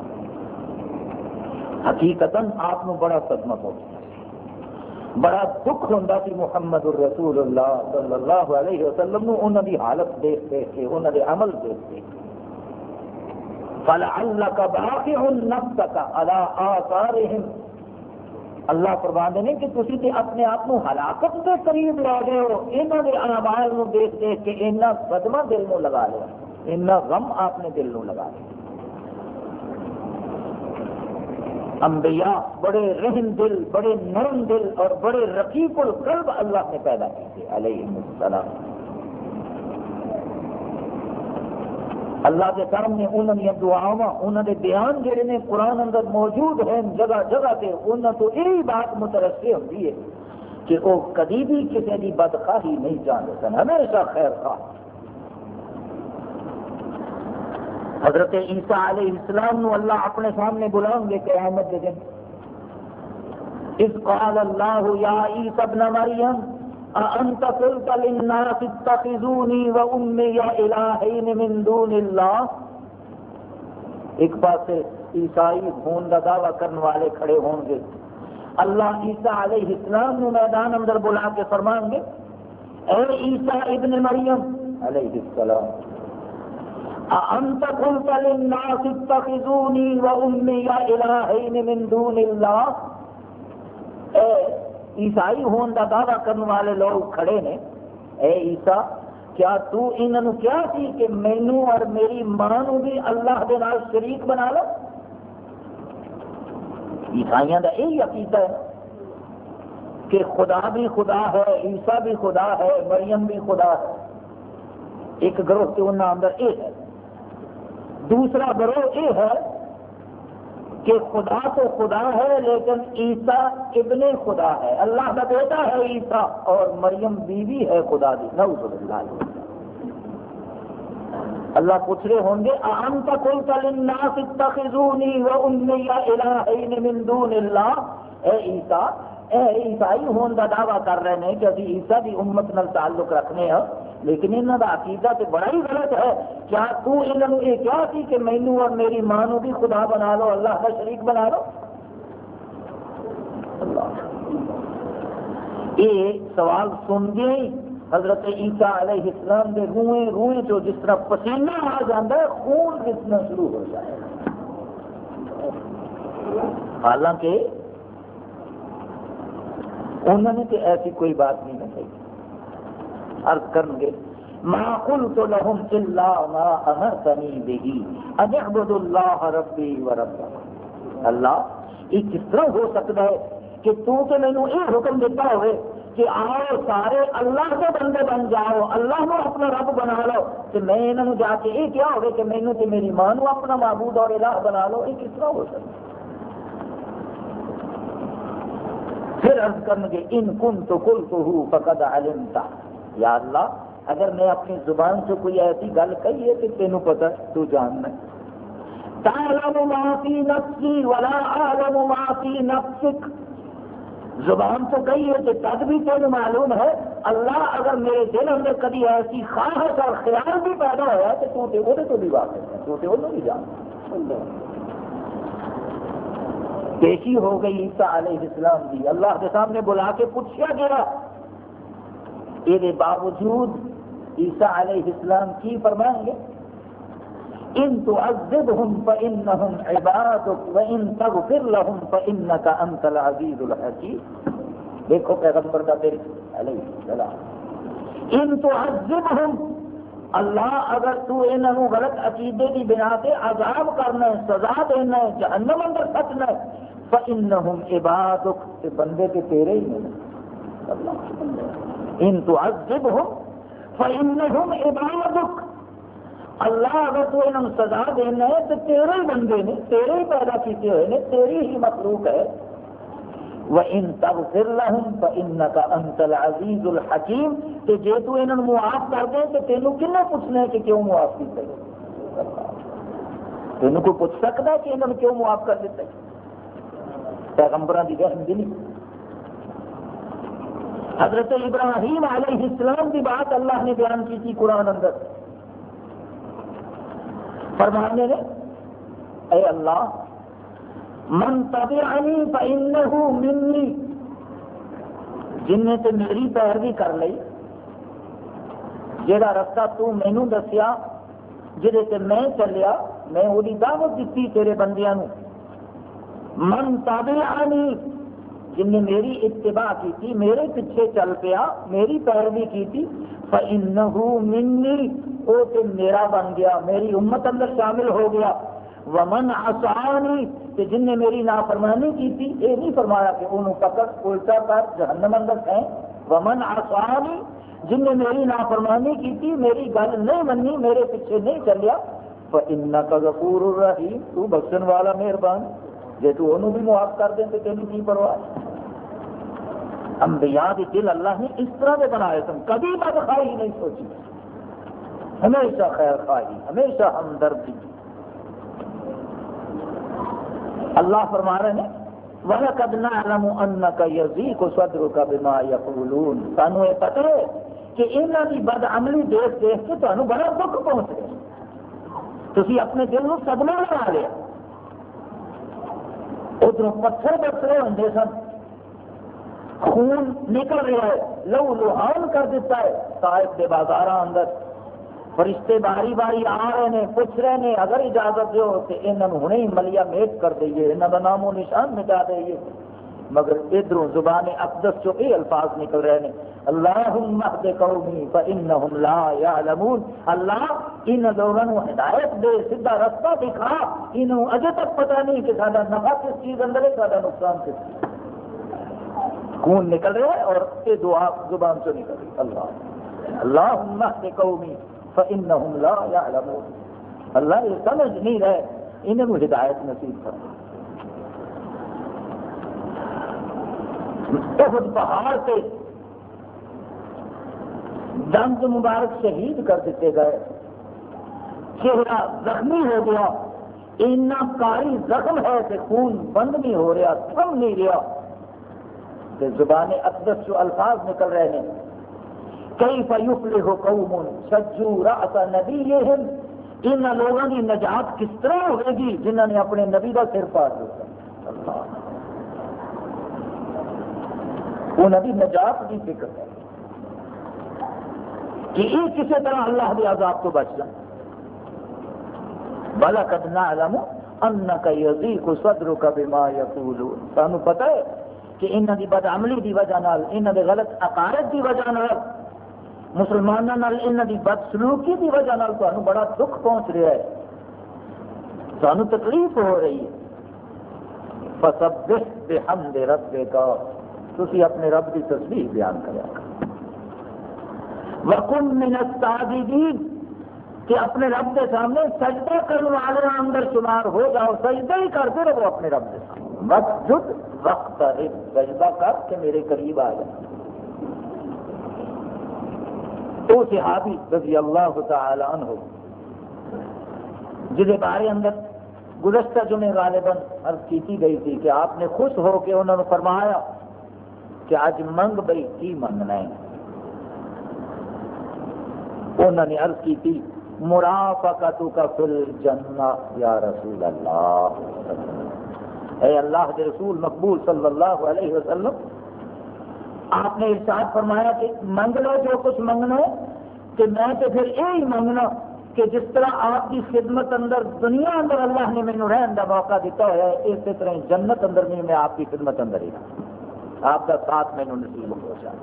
حقیقتاً آپ بڑا صدمہ پہنچتا ہے، بڑا دکھ ہوتا سی محمد الرسول اللہ صلی اللہ علیہ وسلم نو انہوں کی حالت دیکھ دیکھ کے، انہوں کے عمل دیکھ دیکھ کے۔ فَلَعَلَّكَ بَاخِعٌ نَفْسَكَ عَلَىٰ آثَارِهِمْ، اللہ فرماندے نے کہ تسی تے اپنے آپ کو ہلاکت کے قریب لا گئے ہو، انہوں نے اعمال نو دیکھ دیکھ کے اتنا صدمہ دل میں لگا لیا، اتنا غم آپ نے دل میں لگا لیا۔ انبیاء بڑے رحم دل، بڑے نرم دل اور بڑے رقیق القلب اللہ نے پیدا کیے علیہ السلام۔ اللہ کے سامنے انہوں نے دعاواں، انہوں نے بیان جڑے نے قرآن اندر موجود ہیں جگہ جگہ سے، انہوں تو یہی بات مترسے ہوتی ہے کہ وہ کبھی بھی کسی کی بدخواہی نہیں جانتے سن، ہمیشہ خیر خواہ۔ حضرت عیسیٰ علیہ السلام نو اللہ اپنے سامنے بلاؤں گے قیامت کے دن، اذ قال اللہ یا عیسی ابن مریم اَأَنْتَ قُلْتَ لِلنَّاسِ اتَّخِذُونِي وَأُمِّيَ إِلَٰهَيْنِ مِن دُونِ اللَّهِ، ایک پاس سے عیسائی ہون کا دعویٰ کرنے والے کھڑے ہوں گے، اللہ عیسیٰ علیہ السلام نو میدان اندر بلا کے فرمائیں گے، اے عیسیٰ ابن مریم علیہ السلام، اَأَنْتَ قُلْتَ لِلنَّاسِ اتَّخِذُونِي وَأُمِّيَ إِلَٰهَيْنِ مِن دُونِ اللَّهِ، اے عیسائی ہون کا دعویٰ کرنے والے لوگ کھڑے نے، اے عیسیٰ کیا تو انہوں کیا سی کہ مینو اور میری ماں نو بھی اللہ دے نال شریک بنا لو؟ عیسائیوں کا یہی عقیدہ ہے کہ خدا بھی خدا ہے، عیسیٰ بھی خدا ہے، مریم بھی خدا ہے۔ ایک گروہ کے انہوں اندر یہ ہے، دوسرا گروہ یہ ہے کہ خدا تو خدا ہے لیکن عیسیٰ ابن خدا ہے، اللہ کا بیٹا ہے عیسیٰ اور مریم بیوی ہے خدا دی، نعوذ باللہ۔ اللہ پوچھ رہے ہوں گے اَأَنْتَ قُلْتَ لِلنَّاسِ اتَّخِذُونِي وَأُمِّيَ إِلَٰهَيْنِ مِن دُونِ اللَّهِ، اے عیسیٰ، اے عیسائی ہون کا دعویٰ کر رہے ہیں کہ ابھی عیسیٰ کی امت نال تعلق رکھنے ہیں، لیکن انہوں کا عقیدہ تو بڑا ہی غلط ہے، کیا تو انہوں نے یہ کیا سی کہ مینو اور میری ماں نو بھی خدا بنا لو، اللہ کا شریک بنا لو؟ اللہ یہ سوال سن گئے حضرت عیسیٰ علیہ السلام کے روئیں روئیں چو جس طرح پسینہ آ جاتا ہے، خون رسنا شروع ہو جائے گا، حالانکہ انہوں نے تو ایسی کوئی بات نہیں بتائی۔ عرض کریں گے ما قلت لهم الا ما امرتنی به ان اعبدوا اللہ ربی وربکم، اللہ یہ کس طرح ہو سکتا ہے کہ تو تو مینوں یہ حکم دیتا ہوئے کہ آؤ سارے اللہ کے بندے بن جاؤ، اللہ کو اپنا رب بنا لو، کہ میں انہوں جا کے یہ کیا ہوگا کہ مینوں تے میری ماں نو اپنا معبود اور الہ بنا لو، یہ کس طرح ہو سکتا ہے؟ پھر عرض کریں گے ان کنت قلتہ فقد علمتہ، یا اللہ اگر میں اپنی زبان سے کوئی ایسی گل کہی ہے کہ تینوں پتہ تو جاننا تعلم ما فی نفسی ولا اعلم ما فی نفسک، زبان سے کہی ہے کہ تب بھی تینوں معلوم ہے، اللہ اگر میرے دل اندر کبھی ایسی خواہش اور خیال بھی پیدا ہوا تو تو تے وہ تو بھی واقف ہے، تو تے وہ نہیں جانتا۔ پیشی ہو گئی عیسیٰ علیہ السلام کی، اللہ کے سامنے بلا کے پوچھا گیا، یہ باوجود عیسیٰ علیہ السلام کی فرمائیں گے ان تعذبهم فانهم عبادك وان تغفر لهم فانك انت العزيز الحكيم۔ دیکھو پیغمبر کا دل علیہ السلام، ان تعذبهم، اللہ اگر تو انہوں غلط عقیدے کی بنا سے عذاب کرنا ہے، سزا دینا ہے، جہنم اندر سٹنا ہے، فانهم عبادك، کہ بندے کے تیرے ہی نہیں، اللہ ان تعذبهم فانهم عبادك، اللہ اگر تو انہوں سزا دینا ہے تو تیرے ہی بندے نے، تیرے ہی پیدا کیتے ہوئے نے، تیری ہی مخلوق ہے۔ وَإِن تَغْفِرْ لَهُمْ فَإِنَّكَ أَنْتَ الْعَزِيزُ الْحَكِيمُ، کہ جے تو انہوں معاف کر دے تو تینوں کنے پوچھنا ہے کہ کیوں معاف کیتے ہیں؟ تینوں کو پوچھ سکتا ہے کہ انہوں نے کیوں معاف کر دیتے ہیں؟ پیغمبران دی رحم دلی۔ حضرت ابراہیم علیہ السلام کی بات اللہ نے بیان کی تھی قرآن اندر، فرمانے نے اے اللہ من تبعنی فإنہ منی، جن نے تے میری پیروی کر لئی، جہاں رستہ تو مینوں دسیا، جہے تے میں چلیا، میں وہی دعوت دیتی تیرے بندیاں نو، من تبعنی، جن نے میری اتباع کی تھی، میرے پیچھے چل پیا، میری پیروی کی تھی، فإنہ منی، وہ تے میرا بن گیا، میری امت اندر شامل ہو گیا۔ ومن عصانی، کہ جن نے میری نافرمانی کی تھی، یہ نہیں فرمایا کہ انہوں پکڑ الٹا کر جہنم اندر ہیں، ومن عصانی، جن نے میری نافرمانی کی تھی، میری گل نہیں منی، میرے پیچھے نہیں چلیا، فإنک غفور الرحیم، تو بخشن والا مہربان، جے تو انہوں بھی معاف کر دیں تو تینوں کی پرواہ۔ انبیاء کے دل اللہ نے اس طرح کے بنائے سن، کبھی بدخواہی نہیں سوچی، ہمیشہ خیر خواہی، ہمیشہ ہمدردی۔ اللہ فرما رہے ہیں وَلَقَدْ نَعْلَمُ أَنَّكَ يَضِيقُ صَدْرُكَ بِمَا يَقُولُونَ، سانوں یہ پتہ ہے کہ انہاں دی بدعملی دیکھ دیکھ کے تانوں بڑا دکھ پہنچ رہا ہے، تسی اپنے دل کو صدمہ لگا لیا، ادھر پتھر برس رہے ہوندے سن، خون نکل رہا ہے، لہو لہان کر دیتا ہے طائف کے بازاراں اندر، فرشتے باری باری آ رہے ہیں، پوچھ رہے ہیں اگر اجازت دو تو انہوں ہنے ہی ملیا میٹ کر دئیے، انہوں کا نام و نشان مٹا دئیے، مگر ادھروں زبان اقدس جو یہ الفاظ نکل رہے ہیں اللہم اہد قومی فانہم لا یعلمون، اللہ ان لوگوں کو ہدایت دے، سیدھا رستہ دکھا، انہوں اجے تک پتہ نہیں کہ سارا نفع کس چیز اندر ہے، سارا نقصان کس چیز۔ خون نکل رہا ہے اور یہ دعا زبان سے نکل رہی، اللہ اللہم اہد قومی فإنہم لا یعلمون، اللہ یہ سمجھ نہیں رہے، انہوں ہدایت نصیب کر۔ احد پہاڑ سے دند مبارک شہید کر دیتے گئے، چہرہ زخمی ہو گیا، اتنا کاری زخم ہے کہ خون بند نہیں ہو رہا، تھم نہیں رہا، کہ زبان اقدس جو الفاظ نکل رہے ہیں کیف یفلح قوم شجوا رأس نبیہم، ان لوگوں کی نجات کس طرح ہوئے گی جنہوں نے اپنے نبی کا سر پاڑ دیا، اللہ وہ نبی نجات کی فکر ہے کہ یہ کسی طرح اللہ کے عذاب تو بچ جائے۔ وَلَقَدْ نَعْلَمُ أَنَّكَ يَضِيقُ صَدْرُكَ بِمَا يَقُولُونَ، سانوں پتہ ہے کہ انہوں کی بدعملی کی وجہ نال، انہوں کے غلط عقائد کی وجہ نال، مسلمانوں نال انہوں کی بدسلوکی کی وجہ نال تانوں بڑا دکھ پہنچ رہا ہے، سانوں تکلیف ہو رہی ہے۔ فَسَبِّحْ بِحَمْدِ رَبِّكَ، تسی اپنے رب کی تسبیح بیان کریا کرو۔ وَقُمْ مِنَ السَّاجِدِينَ، کہ اپنے رب کے سامنے سجدہ کرنے والے اندر شمار ہو جاؤ، سجدہ ہی کرتے رہو اپنے رب کے سامنے، وَاسْجُدْ وَاقْتَرِب، سجدہ کر کے میرے قریب آ جائے۔ وہ صحابی رضی اللہ تعالی عنہ جہے بارے اندر گزشتہ جمعے غالباً عرض کی گئی تھی کہ آپ نے خوش ہو کے انہوں نے فرمایا کہ اج منگ بھئی کی منگنا ہے. انہوں نے عرض کی تھی مرافقتک فی الجنہ یا رسول اللہ، اے اللہ کے رسول مقبول صلی اللہ علیہ وسلم، آپ نے ارشاد فرمایا کہ منگ لو جو کچھ منگنا ہے، کہ میں تو پھر یہی منگنا کہ جس طرح آپ کی خدمت اندر دنیا اندر اللہ نے مینوں رہن کا موقع دیتا ہوا ہے، اسی طرح جنت اندر بھی میں آپ کی خدمت اندر ہی رہا، آپ کا ساتھ مینوں نصیب ہو جائے.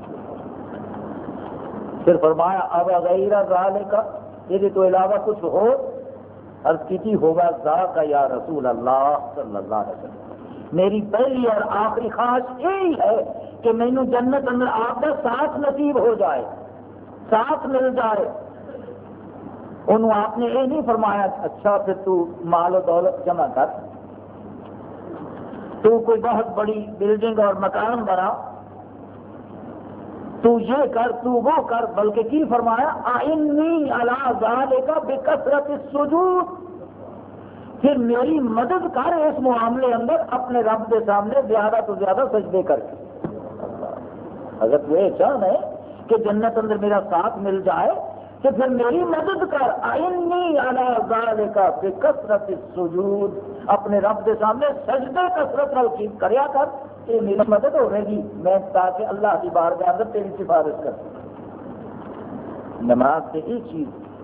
پھر فرمایا اب غیر ذالک، یہ تو علاوہ کچھ ہو، عرض کی ہوگا ذاک یا رسول اللہ صلی اللہ علیہ وسلم، میری پہلی اور آخری خواہش یہی ہے کہ مینوں جنت اندر آپ کا ساتھ نصیب ہو جائے، ساتھ مل جائے. انہوں آپ نے یہ نہیں فرمایا اچھا پھر تو مال و دولت جمع کر، تو کوئی بہت بڑی بلڈنگ اور مکان بنا، تو یہ کر تو وہ کر، بلکہ کی فرمایا اعنی علی ذالک بکثرت السجود، پھر میری مدد کر اس معاملے اندر اپنے رب کے سامنے زیادہ تو زیادہ سجدے کر کے. اگر تو یہ چاہنا ہے کہ جنت اندر میرا ساتھ مل جائے تو پھر میری مدد کر، اعنی علی ذالک بکثرت السجود، اپنے رب کے سامنے سجدے کثرت نال کی کریا کر، یہ میری مدد ہوے گی میں تاکہ اللہ کی بارگاہ اندر تیری سفارش کر سکوں. نماز سے ایک چیز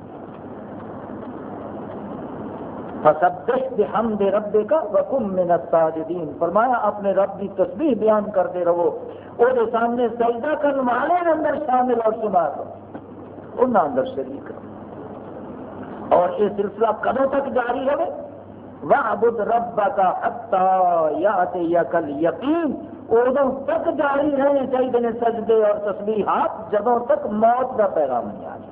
فسبح بحمد ربک وکن من الساجدین، فرمایا اپنے رب کی تسبیح بیان کرتے رہو، وہ سامنے سجدہ کرنے والے اندر شامل اور شمار ہو، انہاں اندر شریک ہو. اور یہ سلسلہ کدوں تک جاری ہے؟ وَاعْبُدْ رَبَّكَ حَتَّى يَأْتِيَكَ الْيَقِينُ، ادوں تک جاری رہنے چاہیے سجدے اور تسبیحات جدوں تک موت کا پیغام نہیں آ جائے.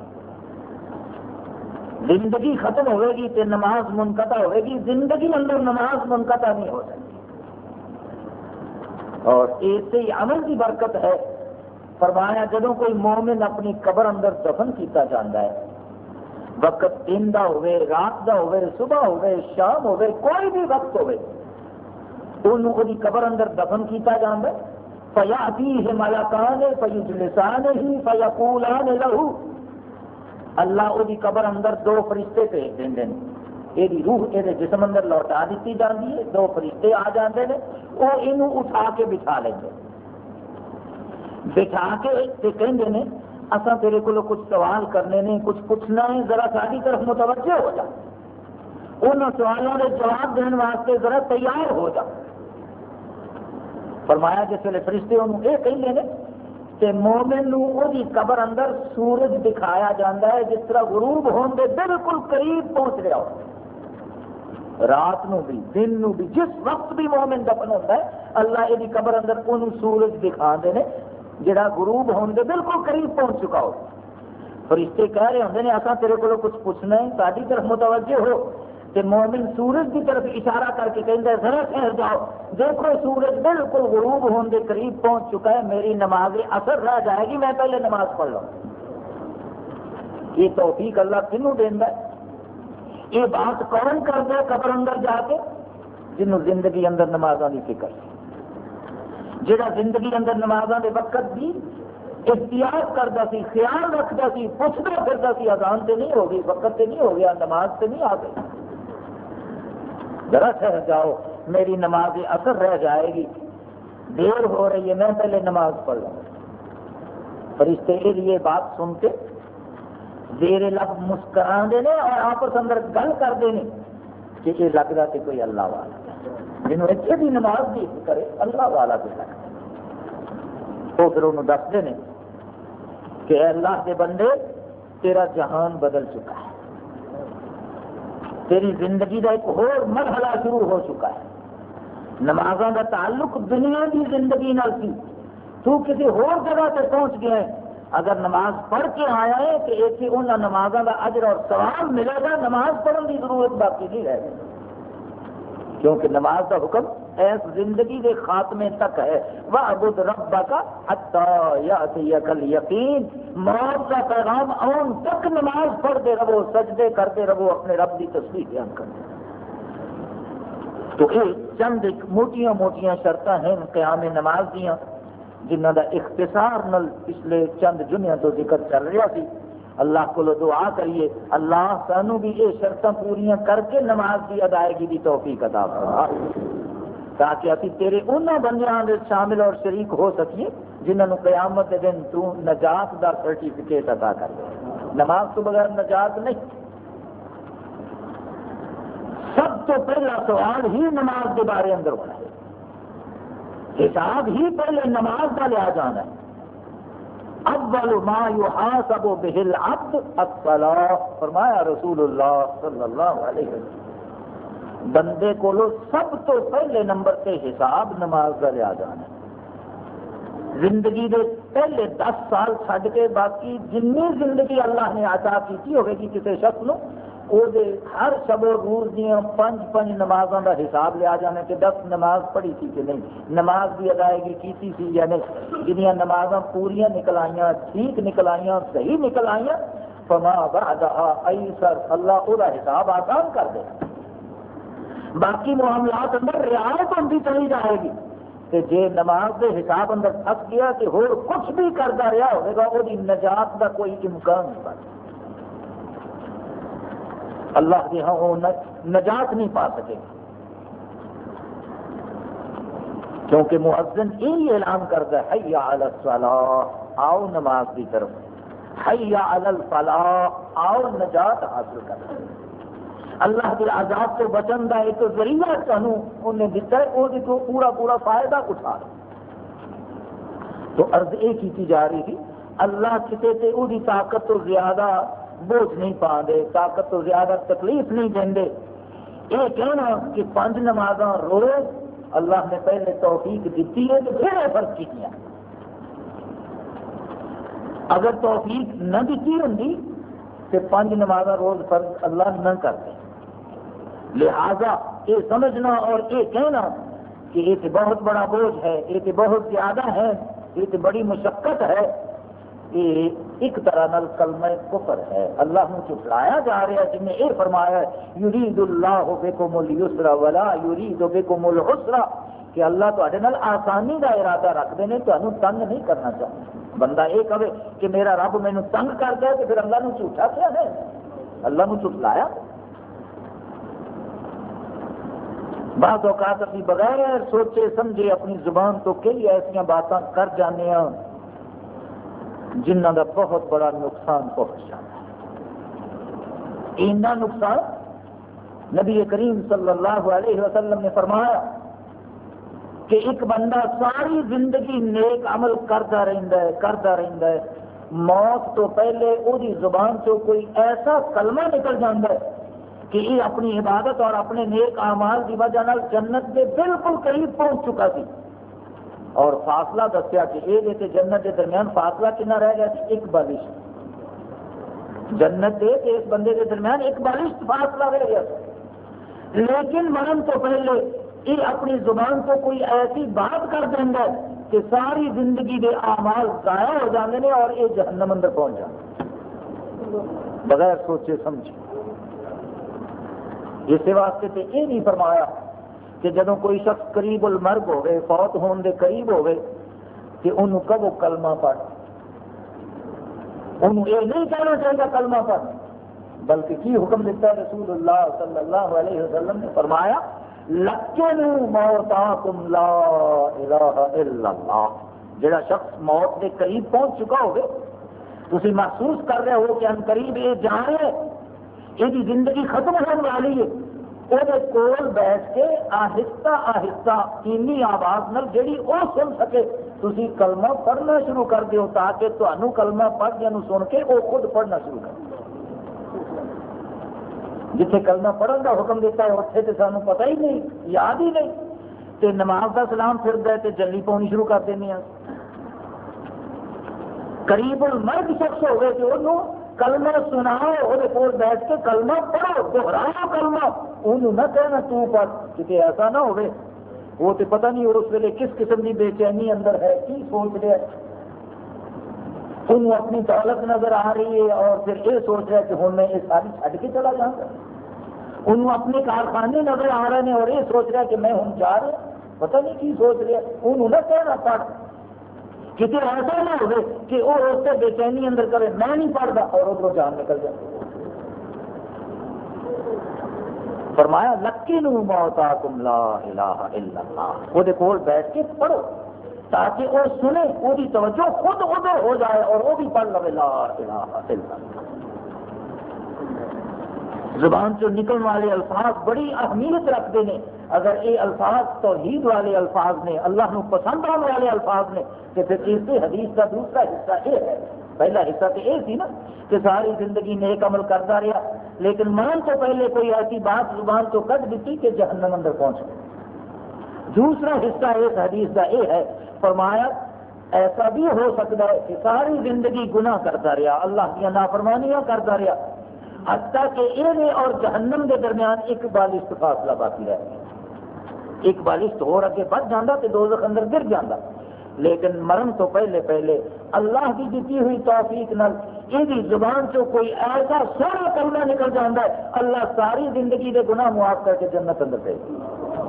زندگی ختم ہوئے گی تو نماز منقطع ہوئے گی، زندگی اندر نماز منقطع نہیں ہو سکتی. اور ایسے ہی عمل کی برکت ہے. فرمایا جدوں کوئی مومن اپنی قبر اندر دفن کیتا جاتا ہے، وقت دن دا ہوئے، رات دا ہوئے، صبح ہوئے، شام ہوئے، کوئی بھی وقت ہوئے، انہوں کو قبر اندر دفن کیتا جاتا ہے. فَيَأْتِيهِ مَلَكَانِ فَيُجْلِسَانِهِ فَيَقُولَانِ لَهُ، اللہ وہ قبر اندر دو فرشتے بھیج دیں، یہ روح یہ جسم اندر لوٹا دیتی جاتی ہے، دو فرشتے آ جاتے ہیں، وہ یہ اٹھا کے بٹھا لیں گے، بٹھا کے کہیں نے اصا تیرے کو کچھ سوال کرنے نے، کچھ پوچھنا ہے، ذرا ساری طرف متوجہ ہو جا، ان سوالوں کے جواب دینے واسطے ذرا تیار ہو جا. فرمایا جس ویلے فرشتے انہوں یہ کہیں نے کہ مومن نو وہی قبر اندر سورج دکھایا جاتا ہے جس طرح غروب ہونے کے بالکل قریب پہنچ رہا ہو، رات نو بھی دن نو بھی جس وقت بھی مومن دفن ہوتا ہے اللہ یہ قبر اندر انہوں سورج دکھا دے نے جڑا غروب ہونے کے بالکل قریب پہنچ چکا ہو. فرشتے کہہ رہے ہوتے ہیں اصا تیرے کو کچھ پوچھنا ہے، ساری طرف متوجہ ہو. کہ مومن سورج کی طرف اشارہ کر کے کہتا ہے ذرا ٹھہر جاؤ، دیکھو سورج بالکل غروب ہونے کے قریب پہنچ چکا ہے، میری نماز اثر رہ جائے گی، میں پہلے نماز پڑھ لوں. یہ توفیق اللہ کنوں دینا ہے؟ یہ بات کون کرتا ہے قبر اندر جا کے؟ جنہوں زندگی اندر نمازوں کی فکر، جہاں زندگی اندر نمازوں کے وقت بھی احتیاط کرتا سی، خیال رکھتا سی، پوچھتا پھرتا سی اذان سے نہیں ہوگی، وقت سے نہیں ہو گیا، نماز سے نہیں آ گئی، ذرا ٹھہر جاؤ میری نماز اثر رہ جائے گی، دیر ہو رہی ہے، میں پہلے نماز پڑھ لوں. فرشتے یہ بات سن کے زیر لب مسکرا دے اور آپس اندر گل کرتے ہیں کہ یہ لگتا کہ کوئی اللہ والا جنہوں اتنے بھی نماز بھی کرے اللہ والا بھی لگتا. وہ پھر انہوں دستے ہیں کہ اے اللہ کے بندے تیرا جہان بدل چکا ہے، تیری زندگی کا ایک اور مرحلہ شروع ہو چکا ہے، نمازوں کا تعلق دنیا کی زندگی نال سی، تو کسی اور جگہ سے پہنچ گیا ہے. اگر نماز پڑھ کے آیا ہے کہ ایسے ان نمازوں کا اجر اور ثواب ملے گا، نماز پڑھنے کی ضرورت باقی نہیں رہے گی. کیونکہ نماز کا حکم اس زندگی کے خاتمے تک ہے. وَاعْبُدْ رَبَّكَ حَتَّىٰ يَأْتِيَكَ الْيَقِينُ. موت کا پیغام آن تک نماز پڑھتے رہو، سجدے کرتے رہو، اپنے رب کی تسبیح بیان کرتے. تو یہ چند ایک موٹیاں موٹیاں شرطاں ہیں قیام نماز دیاں، جنہ دا اختصار نل پچھلے چند جمعوں تو ذکر چل رہا سی. اللہ کو دعا کریے اللہ سانو بھی یہ شرطاں پوریاں کر کے نماز کی ادائیگی کی توفیق عطا فرما، تاکہ ابھی تیرے انہوں بندیاں دے شامل اور شریک ہو سکیے جنہوں نے قیامت کے دن تو نجات دا سرٹیفکیٹ عطا کر دے. نماز تو بغیر نجات نہیں. سب تو پہلا سوال ہی نماز کے بارے اندر ہونا ہے. حساب ہی پہلے نماز کا لیا جانا ہے. اول ما یحاسب بہ العبد الصلاۃ، فرمایا رسول اللہ صلی اللہ علیہ وسلم، بندے کو سب تو پہلے نمبر پہ حساب نماز کا لیا جانا ہے. زندگی دے پہلے دس سال چھڈ کے باقی جنی زندگی اللہ نے عطا کی ہوگی کہ کسی شخص نو وہ ہر شب و روز دیا پانچ پانچ نمازوں کا حساب لیا جانا کہ دس نماز پڑھی تھی کہ نہیں، نماز کی ادائیگی کی تھی یا نہیں، جنیاں نمازاں پوریاں نکل آئیاں، ٹھیک نکل آئیاں، صحیح نکل آئیاں، فما بعدها ایسر، اللہ وہ حساب آسان کر دے. باقی معاملات اندر رعایت ہوتی چلی جائے گی. کہ جے نماز کے حساب اندر پھنس گیا کہ ہو کچھ بھی کرتا رہا ہوگا وہ نجات کا کوئی امکان نہیں بنتا. اللہ کے ہاں وہ نجات نہیں پا سکے گا، کیونکہ مؤذن یہی اعلان کرتا ہے حی علی الصلاۃ، آؤ نماز کی طرف، حی علی الفلاح، آؤ نجات حاصل کر. اللہ کے عذاب تو بچن کا ایک ذریعہ تمہیں انہیں دیتا ہے، وہ تو پورا پورا فائدہ اٹھا. تو عرض یہ کی جا رہی تھی اللہ کسی سے وہ طاقت تو زیادہ بوجھ نہیں پا دے، طاقت تو زیادہ تکلیف نہیں دے. یہ کہنا کہ پانچ نمازاں روز اللہ نے پہلے توفیق دیتی ہے تو پھر یہ فرض کی. اگر توفیق نہ دیتی ہوں تو پانچ نمازاں روز فرض اللہ نہ کرتے. لہذا یہ سمجھنا اور یہ کہنا کہ یہ تو بہت بڑا بوجھ ہے، یہ تو بہت زیادہ ہے، یہ تو بڑی مشقت ہے، یہ ایک طرح نال کلمہ کفر ہے. اللہ نے چٹلایا جا رہا ہے، جن نے یہ فرمایا ہے یرید اللہ بکم اليسر ولا یرید بکم العسر، کہ اللہ تواڈے نال آسانی کا ارادہ رکھتے ہیں، تانوں تنگ نہیں کرنا چاہتے. بندہ یہ کہے کہ میرا رب مینوں تنگ کرتا ہے تو پھر اللہ نے جھوٹا کیا ہے، اللہ نے چٹلایا. بعض اوقات اپنی بغیر سوچے سمجھے اپنی زبان تو کئی ایسا باتاں کر جانے ہیں جنہ کا بہت بڑا نقصان پہنچ جاتا ہے. اینا نقصان نبی کریم صلی اللہ علیہ وسلم نے فرمایا کہ ایک بندہ ساری زندگی نیک عمل کرتا رہتا ہے کرتا رہتا ہے، موت تو پہلے وہی زبان سے کوئی ایسا کلمہ نکل جاتا ہے کہ یہ اپنی عبادت اور اپنے نیک اعمال کی وجہ جنت کے بالکل قریب پہنچ چکا تھی. اور فاصلہ دسیا کہ یہ جنت کے درمیان فاصلہ کنا رہ گیا تھی، ایک بالش. جنت کے اس بندے کے درمیان ایک بالش فاصلہ رہ گیا تھا. لیکن مرن تو پہلے یہ اپنی زبان سے کوئی ایسی بات کر دینا کہ ساری زندگی کے اعمال ضائع ہو جاتے ہیں اور یہ جہنم اندر پہنچ جاتے بغیر سوچے سمجھے. اس واسطے تو یہ نہیں فرمایا کہ جدوں کوئی شخص قریب المرگ ہوئے، فوت ہون دے قریب ہوئے، کہ انہوں کبو کلمہ پڑھ. انہوں یہ نہیں کہنا چاہیے کلمہ پڑھ، بلکہ کی حکم دیتا ہے رسول اللہ صلی اللہ علیہ وسلم نے فرمایا لَقِّنُوا مَوْتَاكُمْ لَا إِلَٰهَ إِلَّا اللَّهُ. جڑا شخص موت کے قریب پہنچ چکا ہوگے، تسی محسوس کر رہے ہو کہ ان قریب یہ جا رہے ہیں، یہ زندگی ختم ہونے والی ہے، وہ کول بیٹھ کے آہستہ آہستہ اینی آواز نال جڑی وہ سن سکے تسی کلمہ پڑھنا شروع کر دیو، تاکہ تمہیں کلمہ پڑھ جانو سن کے وہ خود پڑھنا شروع کر دے. جتنے کلمہ پڑھن کا حکم دیتا ہے اتنے تو سانو پتہ ہی نہیں، یاد ہی نہیں، تو نماز کا سلام پھرتا ہے تو جلدی پاؤنی شروع کر دینی. قریب المرگ شخص ہوگئے کہ انہوں کلمہ سناؤ، وہ کول بیٹھ کے کلمہ پڑھو، دہراؤ کلمہ، انہوں نہ کہنا تو پڑھ، کیونکہ ایسا نہ ہوئے وہ تو پتہ نہیں اس ویلے کس قسم کی بے چینی اندر ہے، کی سوچ رہا ہے، انہوں اپنی دولت نظر آ رہی ہے اور پھر یہ سوچ رہا ہے کہ ہوں میں یہ ساری چھڈ کے چلا جاؤں گا، انہوں اپنے کارخانے نظر آ رہے ہیں اور یہ سوچ رہا ہے کہ میں ہوں جا رہا، پتہ نہیں کی سوچ رہا ہے، انہوں نہ کہنا پڑھ، کسی ایسا نہ ہو کہ وہ اس سے بے چینی اندر کرے میں نہیں پڑھتا اور ادھر جان نکل جائے۔ فرمایا لکنوا موتاکم لا الہ الا اللہ، وہ کول بیٹھ کے پڑھو تاکہ وہ سنے، وہ دی توجہ خود ادھر ہو جائے اور وہ بھی پڑھ لے لا الہ الا اللہ۔ زبان سے نکلنے والے الفاظ بڑی اہمیت رکھتے ہیں، اگر یہ الفاظ توحید والے الفاظ نے، اللہ نو پسند آنے والے الفاظ نے، کہ پھر اس حدیث کا دوسرا حصہ یہ ہے، پہلا حصہ تو یہ سی نا کہ ساری زندگی نیک عمل کرتا رہا لیکن مرن تو پہلے کوئی ایسی بات زبان تو کٹ دیتی کہ جہنم اندر پہنچ گئی۔ دوسرا حصہ اس حدیث کا یہ ہے، فرمایا ایسا بھی ہو سکتا ہے کہ ساری زندگی گناہ کرتا رہا، اللہ کی نافرمانیاں کرتا رہا، حتیٰ کہ یہ اور جہنم کے درمیان ایک بالشت فاصلہ باقی رہ گیا، ایک بالشت ہو اگے بڑھ جانا تو دوزخ اندر گر جانا، لیکن مرن تو پہلے پہلے اللہ کی دیتی ہوئی توفیق نال یہ زبان سے کوئی ایسا سونا کلمہ نکل جاتا ہے، اللہ ساری زندگی کے گناہ معاف کر کے جنت اندر دے گا۔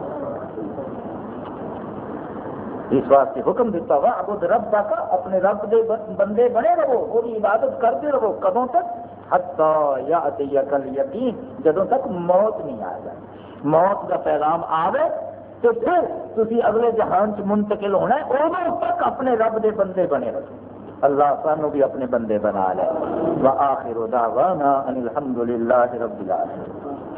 اس واسطے حکم دیتا ہوا ابود رب کا، اپنے رب دے بندے بنے رہو، وہ عبادت کرتے رہو، کدوں تک؟ حتی یاتیک الیقین، جدوں تک موت نہیں آ جائے، موت کا پیغام آوے تو پھر تسی اگلے جہان چ منتقل ہونا ہے، ادوں تک اپنے رب دے بندے بنے رہو۔ اللہ سانو بھی اپنے بندے بنا لے۔ وآخر دعوانا ان الحمد للہ رب العالمین۔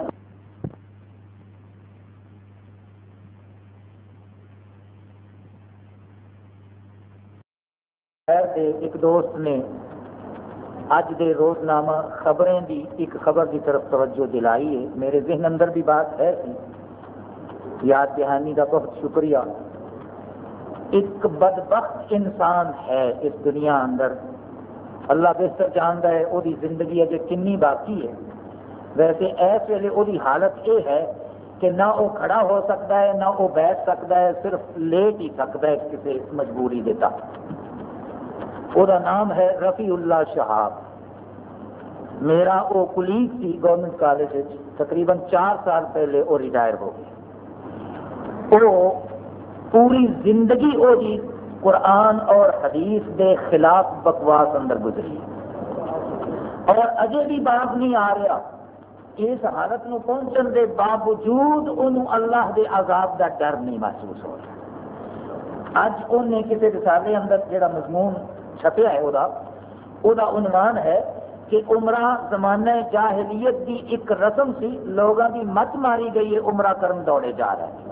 ایک دوست نے اج دے روزنامہ خبریں دی ایک خبر کی طرف توجہ دلائی ہے، میرے ذہن اندر بھی بات ہے، یاد دہانی کا بہت شکریہ۔ ایک بدبخت انسان ہے اس دنیا اندر، اللہ بہتر جانتا ہے وہ زندگی اجے کنی باقی ہے، ویسے اس ویلے وہ حالت یہ ہے کہ نہ وہ کھڑا ہو سکتا ہے نہ وہ بیٹھ سکتا ہے، صرف لیٹ ہی سکتا ہے کسی مجبوری دیتا۔ وہ نام ہے رفیع اللہ شہاب، میرا وہ کلیگ سی گورنمنٹ کالج، تقریباً چار سال پہلے وہ ریٹائر ہو گیا۔ وہ پوری زندگی وہ جی قرآن اور حدیث دے خلاف بکواس اندر گزری اور اجے بھی باز نہیں آ رہا، اس حالت نو پہنچن دے باوجود انہوں اللہ دے عذاب دا ڈر نہیں محسوس ہو رہا۔ اج انہیں کسی رسالے اندر جڑا مضمون چھپیا ہے وہ عنوان ہے کہ عمرہ زمانہ جاہلیت کی ایک رسم سی، لوگوں کی مت ماری گئی ہے، عمرہ کرن دوڑے جا رہے ہیں۔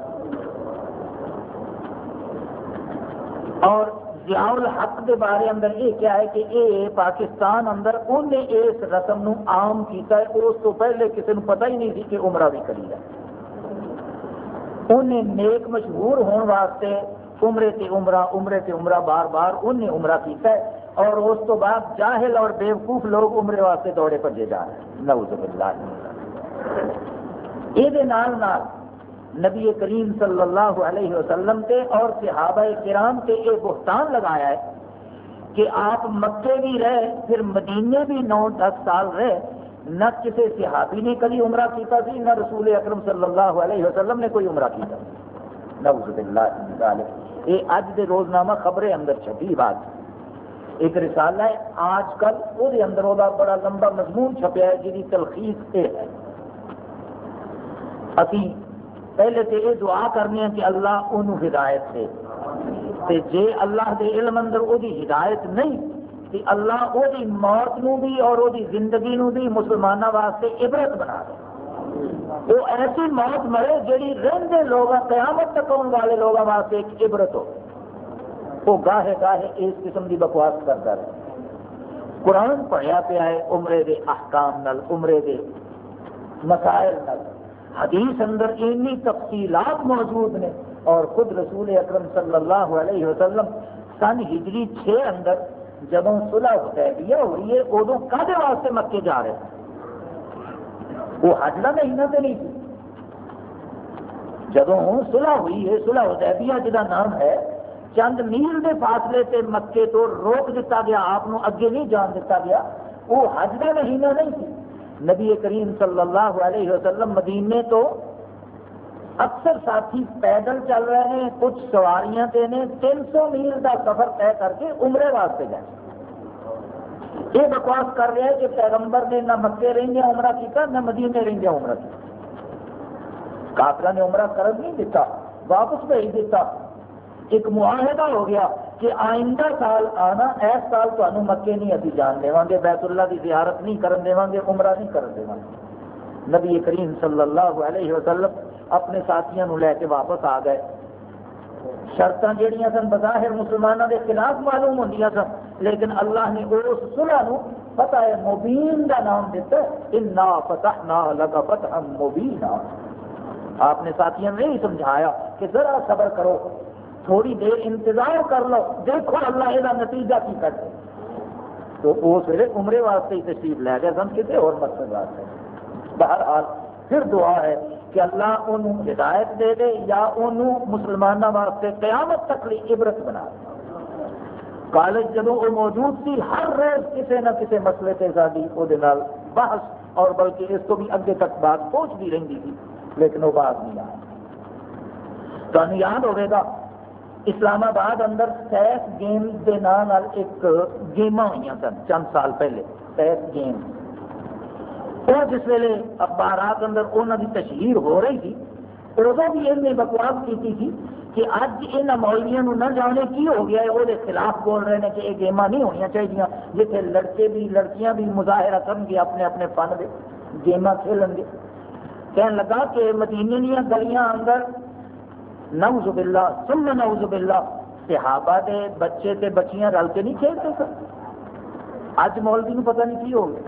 اور ضیاء الحق کے بارے اندر یہ کیا ہے کہ یہ پاکستان اندر انہیں اس رسم نو عام کیتا ہے، اس تو پہلے کسی نے پتہ ہی نہیں سی کہ عمرہ بھی کری ہے۔ انہیں نیک مشہور ہونے واسطے عمرے تے عمرہ عمرے تے عمرہ بار بار انہیں عمرہ کیتا ہے، اور اس تو بعد جاہل اور بیوقوف لوگ عمرے واسطے دوڑے بھجے جا رہے ہیں، نعوذ باللہ۔ یہ نال نال نبی کریم صلی اللہ علیہ وسلم تے اور صحابہ کرام تے یہ بہتان لگایا ہے کہ آپ مکے بھی رہے، پھر مدینے بھی نو دس سال رہے، نہ کسی صحابی نے کبھی عمرہ کیتا سی، نہ رسول اکرم صلی اللہ علیہ وسلم نے کوئی عمرہ کیتا، نعوذ باللہ من ذالک۔ یہ اج دے روزنامہ خبریں اندر چھپی بات، ایک رسالہ ہے آج کل، وہ اندر وہ بڑا لمبا مضمون چھپیا ہے جی تلخیص یہ ہے۔ ابھی پہلے تو یہ دعا کرنی ہے کہ اللہ انہوں ہدایت دے، تے جے اللہ دے علم اندر وہ دی ہدایت نہیں کہ اللہ وہ دی موت نو بھی اور وہ دی زندگی نو بھی مسلمانوں واسطے عبرت بنا دے، وہ ایسی موت مرے جیڑی رہندے لوگوں قیامت تک آنے والے لوگوں واسطے ایک عبرت ہو۔ وہ گاہے گاہے اس قسم کی بکواس کرتا رہے، قرآن پڑھیا پیا ہے عمرے دے احکام نال، عمرے دے مسائل نال، حدیث اندر اتنی تفصیلات موجود نے، اور خود رسول اکرم صلی اللہ علیہ وسلم سن ہجری چھ اندر جدوں صلح حدیبیہ ہوئی ہے ادوں کہدے واسطے مکے جا رہے ہیں؟ وہ حج کا مہینہ تو نہیں سی۔ جدوں صلح ہوئی ہے، صلح حدیبیہ جدا نام ہے، چند میل کے فاصلے سے مکے تو روک دیتا گیا، آپ کو اگے نہیں جان دیتا گیا، وہ حج کا مہینہ نہیں سی۔ نبی کریم صلی اللہ علیہ وسلم مدینے تو اکثر ساتھی پیدل چل رہے ہیں، کچھ سواریاں تے نے تین سو میل کا سفر طے کر کے عمرے واسطے گئے۔ یہ بکواس کر رہے ہیں کہ پیغمبر نے نہ مکے رہندے عمرہ کیتا نہ مدینے رہندے عمرہ کیتا۔ کافرہ نے عمرہ کرن نہیں دیتا، واپس بھیج دیتا۔ ایک معاہدہ ہو گیا کہ آئندہ سال آنا، اس سال تمہیں مکے نہیں ابھی جان دے گے، بیت اللہ کی زیارت نہیں کرن دے گے، عمرہ نہیں کرن دے گے۔ نبی کریم صلی اللہ علیہ وسلم اپنے ساتھیوں لے کے واپس آ گئے۔ شرطاں جہاں سن بظاہر مسلمانوں کے خلاف معلوم ہوندیاں سن، لیکن اللہ نے اس صلح نو فتح مبین کا نام دیتا، انا فتحنا لک فتحا مبینا۔ آپ نے ساتھیوں نے یہی سمجھایا کہ ذرا صبر کرو، تھوڑی دیر انتظار کر لو، دیکھو اللہ یہ نتیجہ کی کرتے۔ تو اس ویلے عمرے واسطے ہی تشریف لے گئے سن، کسی اور مقصد واسطے۔ بہرحال پھر دعا ہے کہ اللہ انہوں ہدایت دے دے یا انہوں مسلمانوں واسطے قیامت تک لی عبرت بنا دے۔ کالج جدوں وہ موجود سی، ہر روز کسی نہ کسی مسئلے سے ساری وہ بحث، اور بلکہ اس کو بھی اگے تک بات پہنچ بھی رہی تھی، لیکن وہ بات نہیں آئی۔ تو یاد ہوئے گا اسلام آباد اندر سیف گیمز کے نام ایک گیماں ہوئی سن چند سال پہلے، سیف گیمز۔ اور جس ویلے اخبارات اندر انہوں کی تشہیر ہو رہی تھی، ادو بھی انہیں بکواس کی تھی کہ اج یہاں مولویوں نہ جانے کی ہو گیا ہے، وہ خلاف بول رہے ہیں کہ یہ گیماں نہیں ہونی چاہیے، جتنے لڑکے بھی لڑکیاں بھی مظاہرہ کرن گے، اپنے اپنے فن کے گیماں کھیلن گے۔ کہنے لگا کہ مدینے دیا گلیاں اندر نعوذ باللہ ثم نعوذ باللہ صحابہ دے بچے تے بچیاں رل کے نہیں کھیلتے سن۔ اج مولوی نو پتہ نہیں کی ہو گیا۔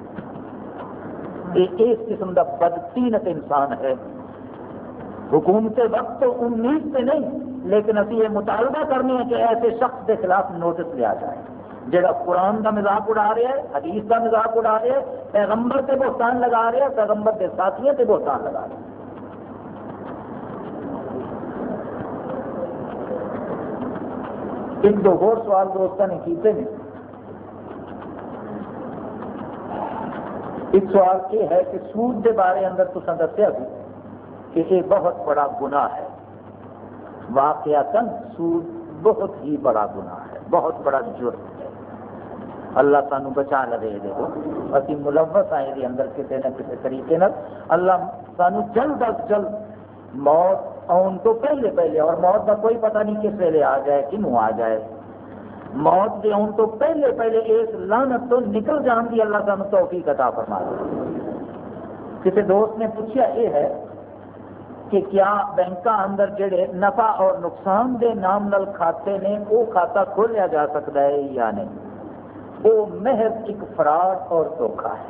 یہ اس قسم کا بدتینت انسان ہے۔ حکومت وقت تو امید سے نہیں، لیکن ابھی یہ مطالبہ کرنے ہیں کہ ایسے شخص کے خلاف نوٹس لیا جائے جڑا قرآن کا مذاق اڑا رہا ہے، حدیث کا مذاق اڑا رہا ہے، پیغمبر سے بہتان لگا رہا ہے، پیغمبر کے ساتھیوں سے بہتان لگا رہا ہے۔ ایک دو اور سوال دوستوں نے کیتے ہیں۔ ایک سوال یہ ہے کہ سود کے بارے اندر تو دسیا سی کہ یہ بہت بڑا گناہ ہے، واقعتاً سود بہت ہی بڑا گناہ ہے، بہت بڑا جرم ہے۔ اللہ سانو بچا لے دے دو، اسی ملوث آئے دے اندر کسی نہ کسی طریقے نال اللہ سانو جلد از جلد موت آن تو پہلے پہلے، اور موت کا کوئی پتہ نہیں کس ویلے آ جائے، کنوں آ جائے، موت کے آن تو پہلے پہلے اس لعنت تو نکل جان دی اللہ سانو توفیق عطا فرما دے۔ کسی دوست نے پوچھا یہ ہے کہ کیا بینکاں اندر جڑے نفع اور نقصان دے نام نال کھاتے نے وہ کھاتا کھولیا جا سکتا ہے یا نہیں؟ وہ محض ایک فراڈ اور دھوکہ ہے۔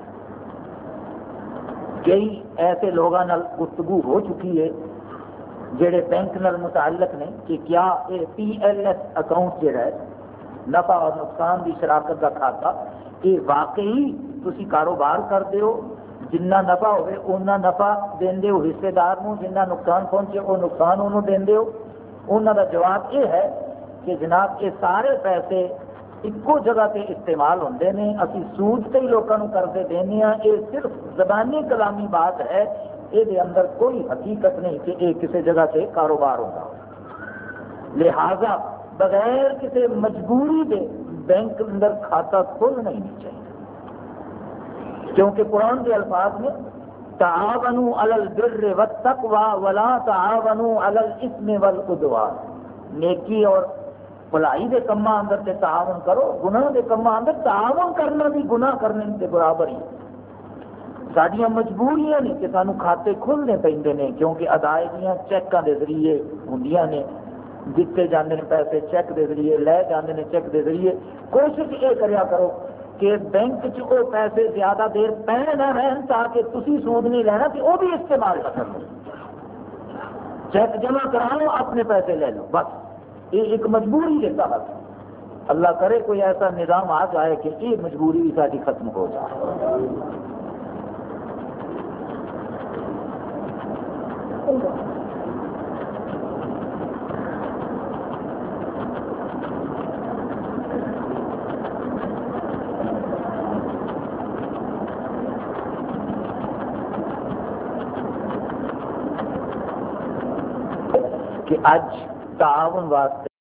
کئی ایسے لوگوں نال گفتگو ہو چکی ہے جڑے بینک نال متعلق نے کہ کیا یہ پی ایل ایس اکاؤنٹ جڑا ہے نفع اور نقصان کی شراکت کا کھاتا، یہ واقعی تسی کاروبار کرتے ہو، جنہ نفع ہوئے اُنہ نفع دیندے ہو حصے دار نو، جنہ نقصان پہنچے وہ نقصان انہوں دیندے ہو؟ انہوں کا جواب یہ ہے کہ جناب یہ سارے پیسے ایکو جگہ تے استعمال ہوندے نے، اسی سود تے ہی لوگوں کو کرتے دینے ہاں، یہ صرف زبانی کلامی بات ہے، یہ اندر کوئی حقیقت نہیں کہ یہ کسی جگہ تے کاروبار ہوگا۔ لہذا بغیر کسی مجبوری دے بینک اندر کھاتا کھولنا ہی نہیں چاہیے، کیونکہ قرآن کے الفاظ میں تعاونوا علی البر والتقوی ولا تعاونوا علی الاثم والعدوان، نیکی اور بھلائی دے کماں اندر تے تعاون کرو، گناہ دے کماں اندر تعاون کرنا بھی گناہ کرنے کے برابر ہی۔ ساڈیاں مجبوریاں نہیں کہ سانو کھاتے کھولنے پیندے نے، کیونکہ ادائیگیاں چیکاں دے ذریعے ہوندیاں نے، دیتے جاندے نے پیسے چیک دے ذریعے، لے جاندے نے چیک دے ذریعے۔ کوشش یہ کریا کرو کہ بینک چ وہ پیسے زیادہ دیر پے نہ رہن تاکہ تسی سود نہیں لینا کہ وہ بھی استعمال نہ کرو، چیک جمع کراؤ اپنے پیسے لے لو، بس یہ ایک مجبوری کے تحت۔ اللہ کرے کوئی ایسا نظام آ جائے کہ یہ مجبوری بھی ساری ختم ہو جائے. کہ اج تعاون واسطے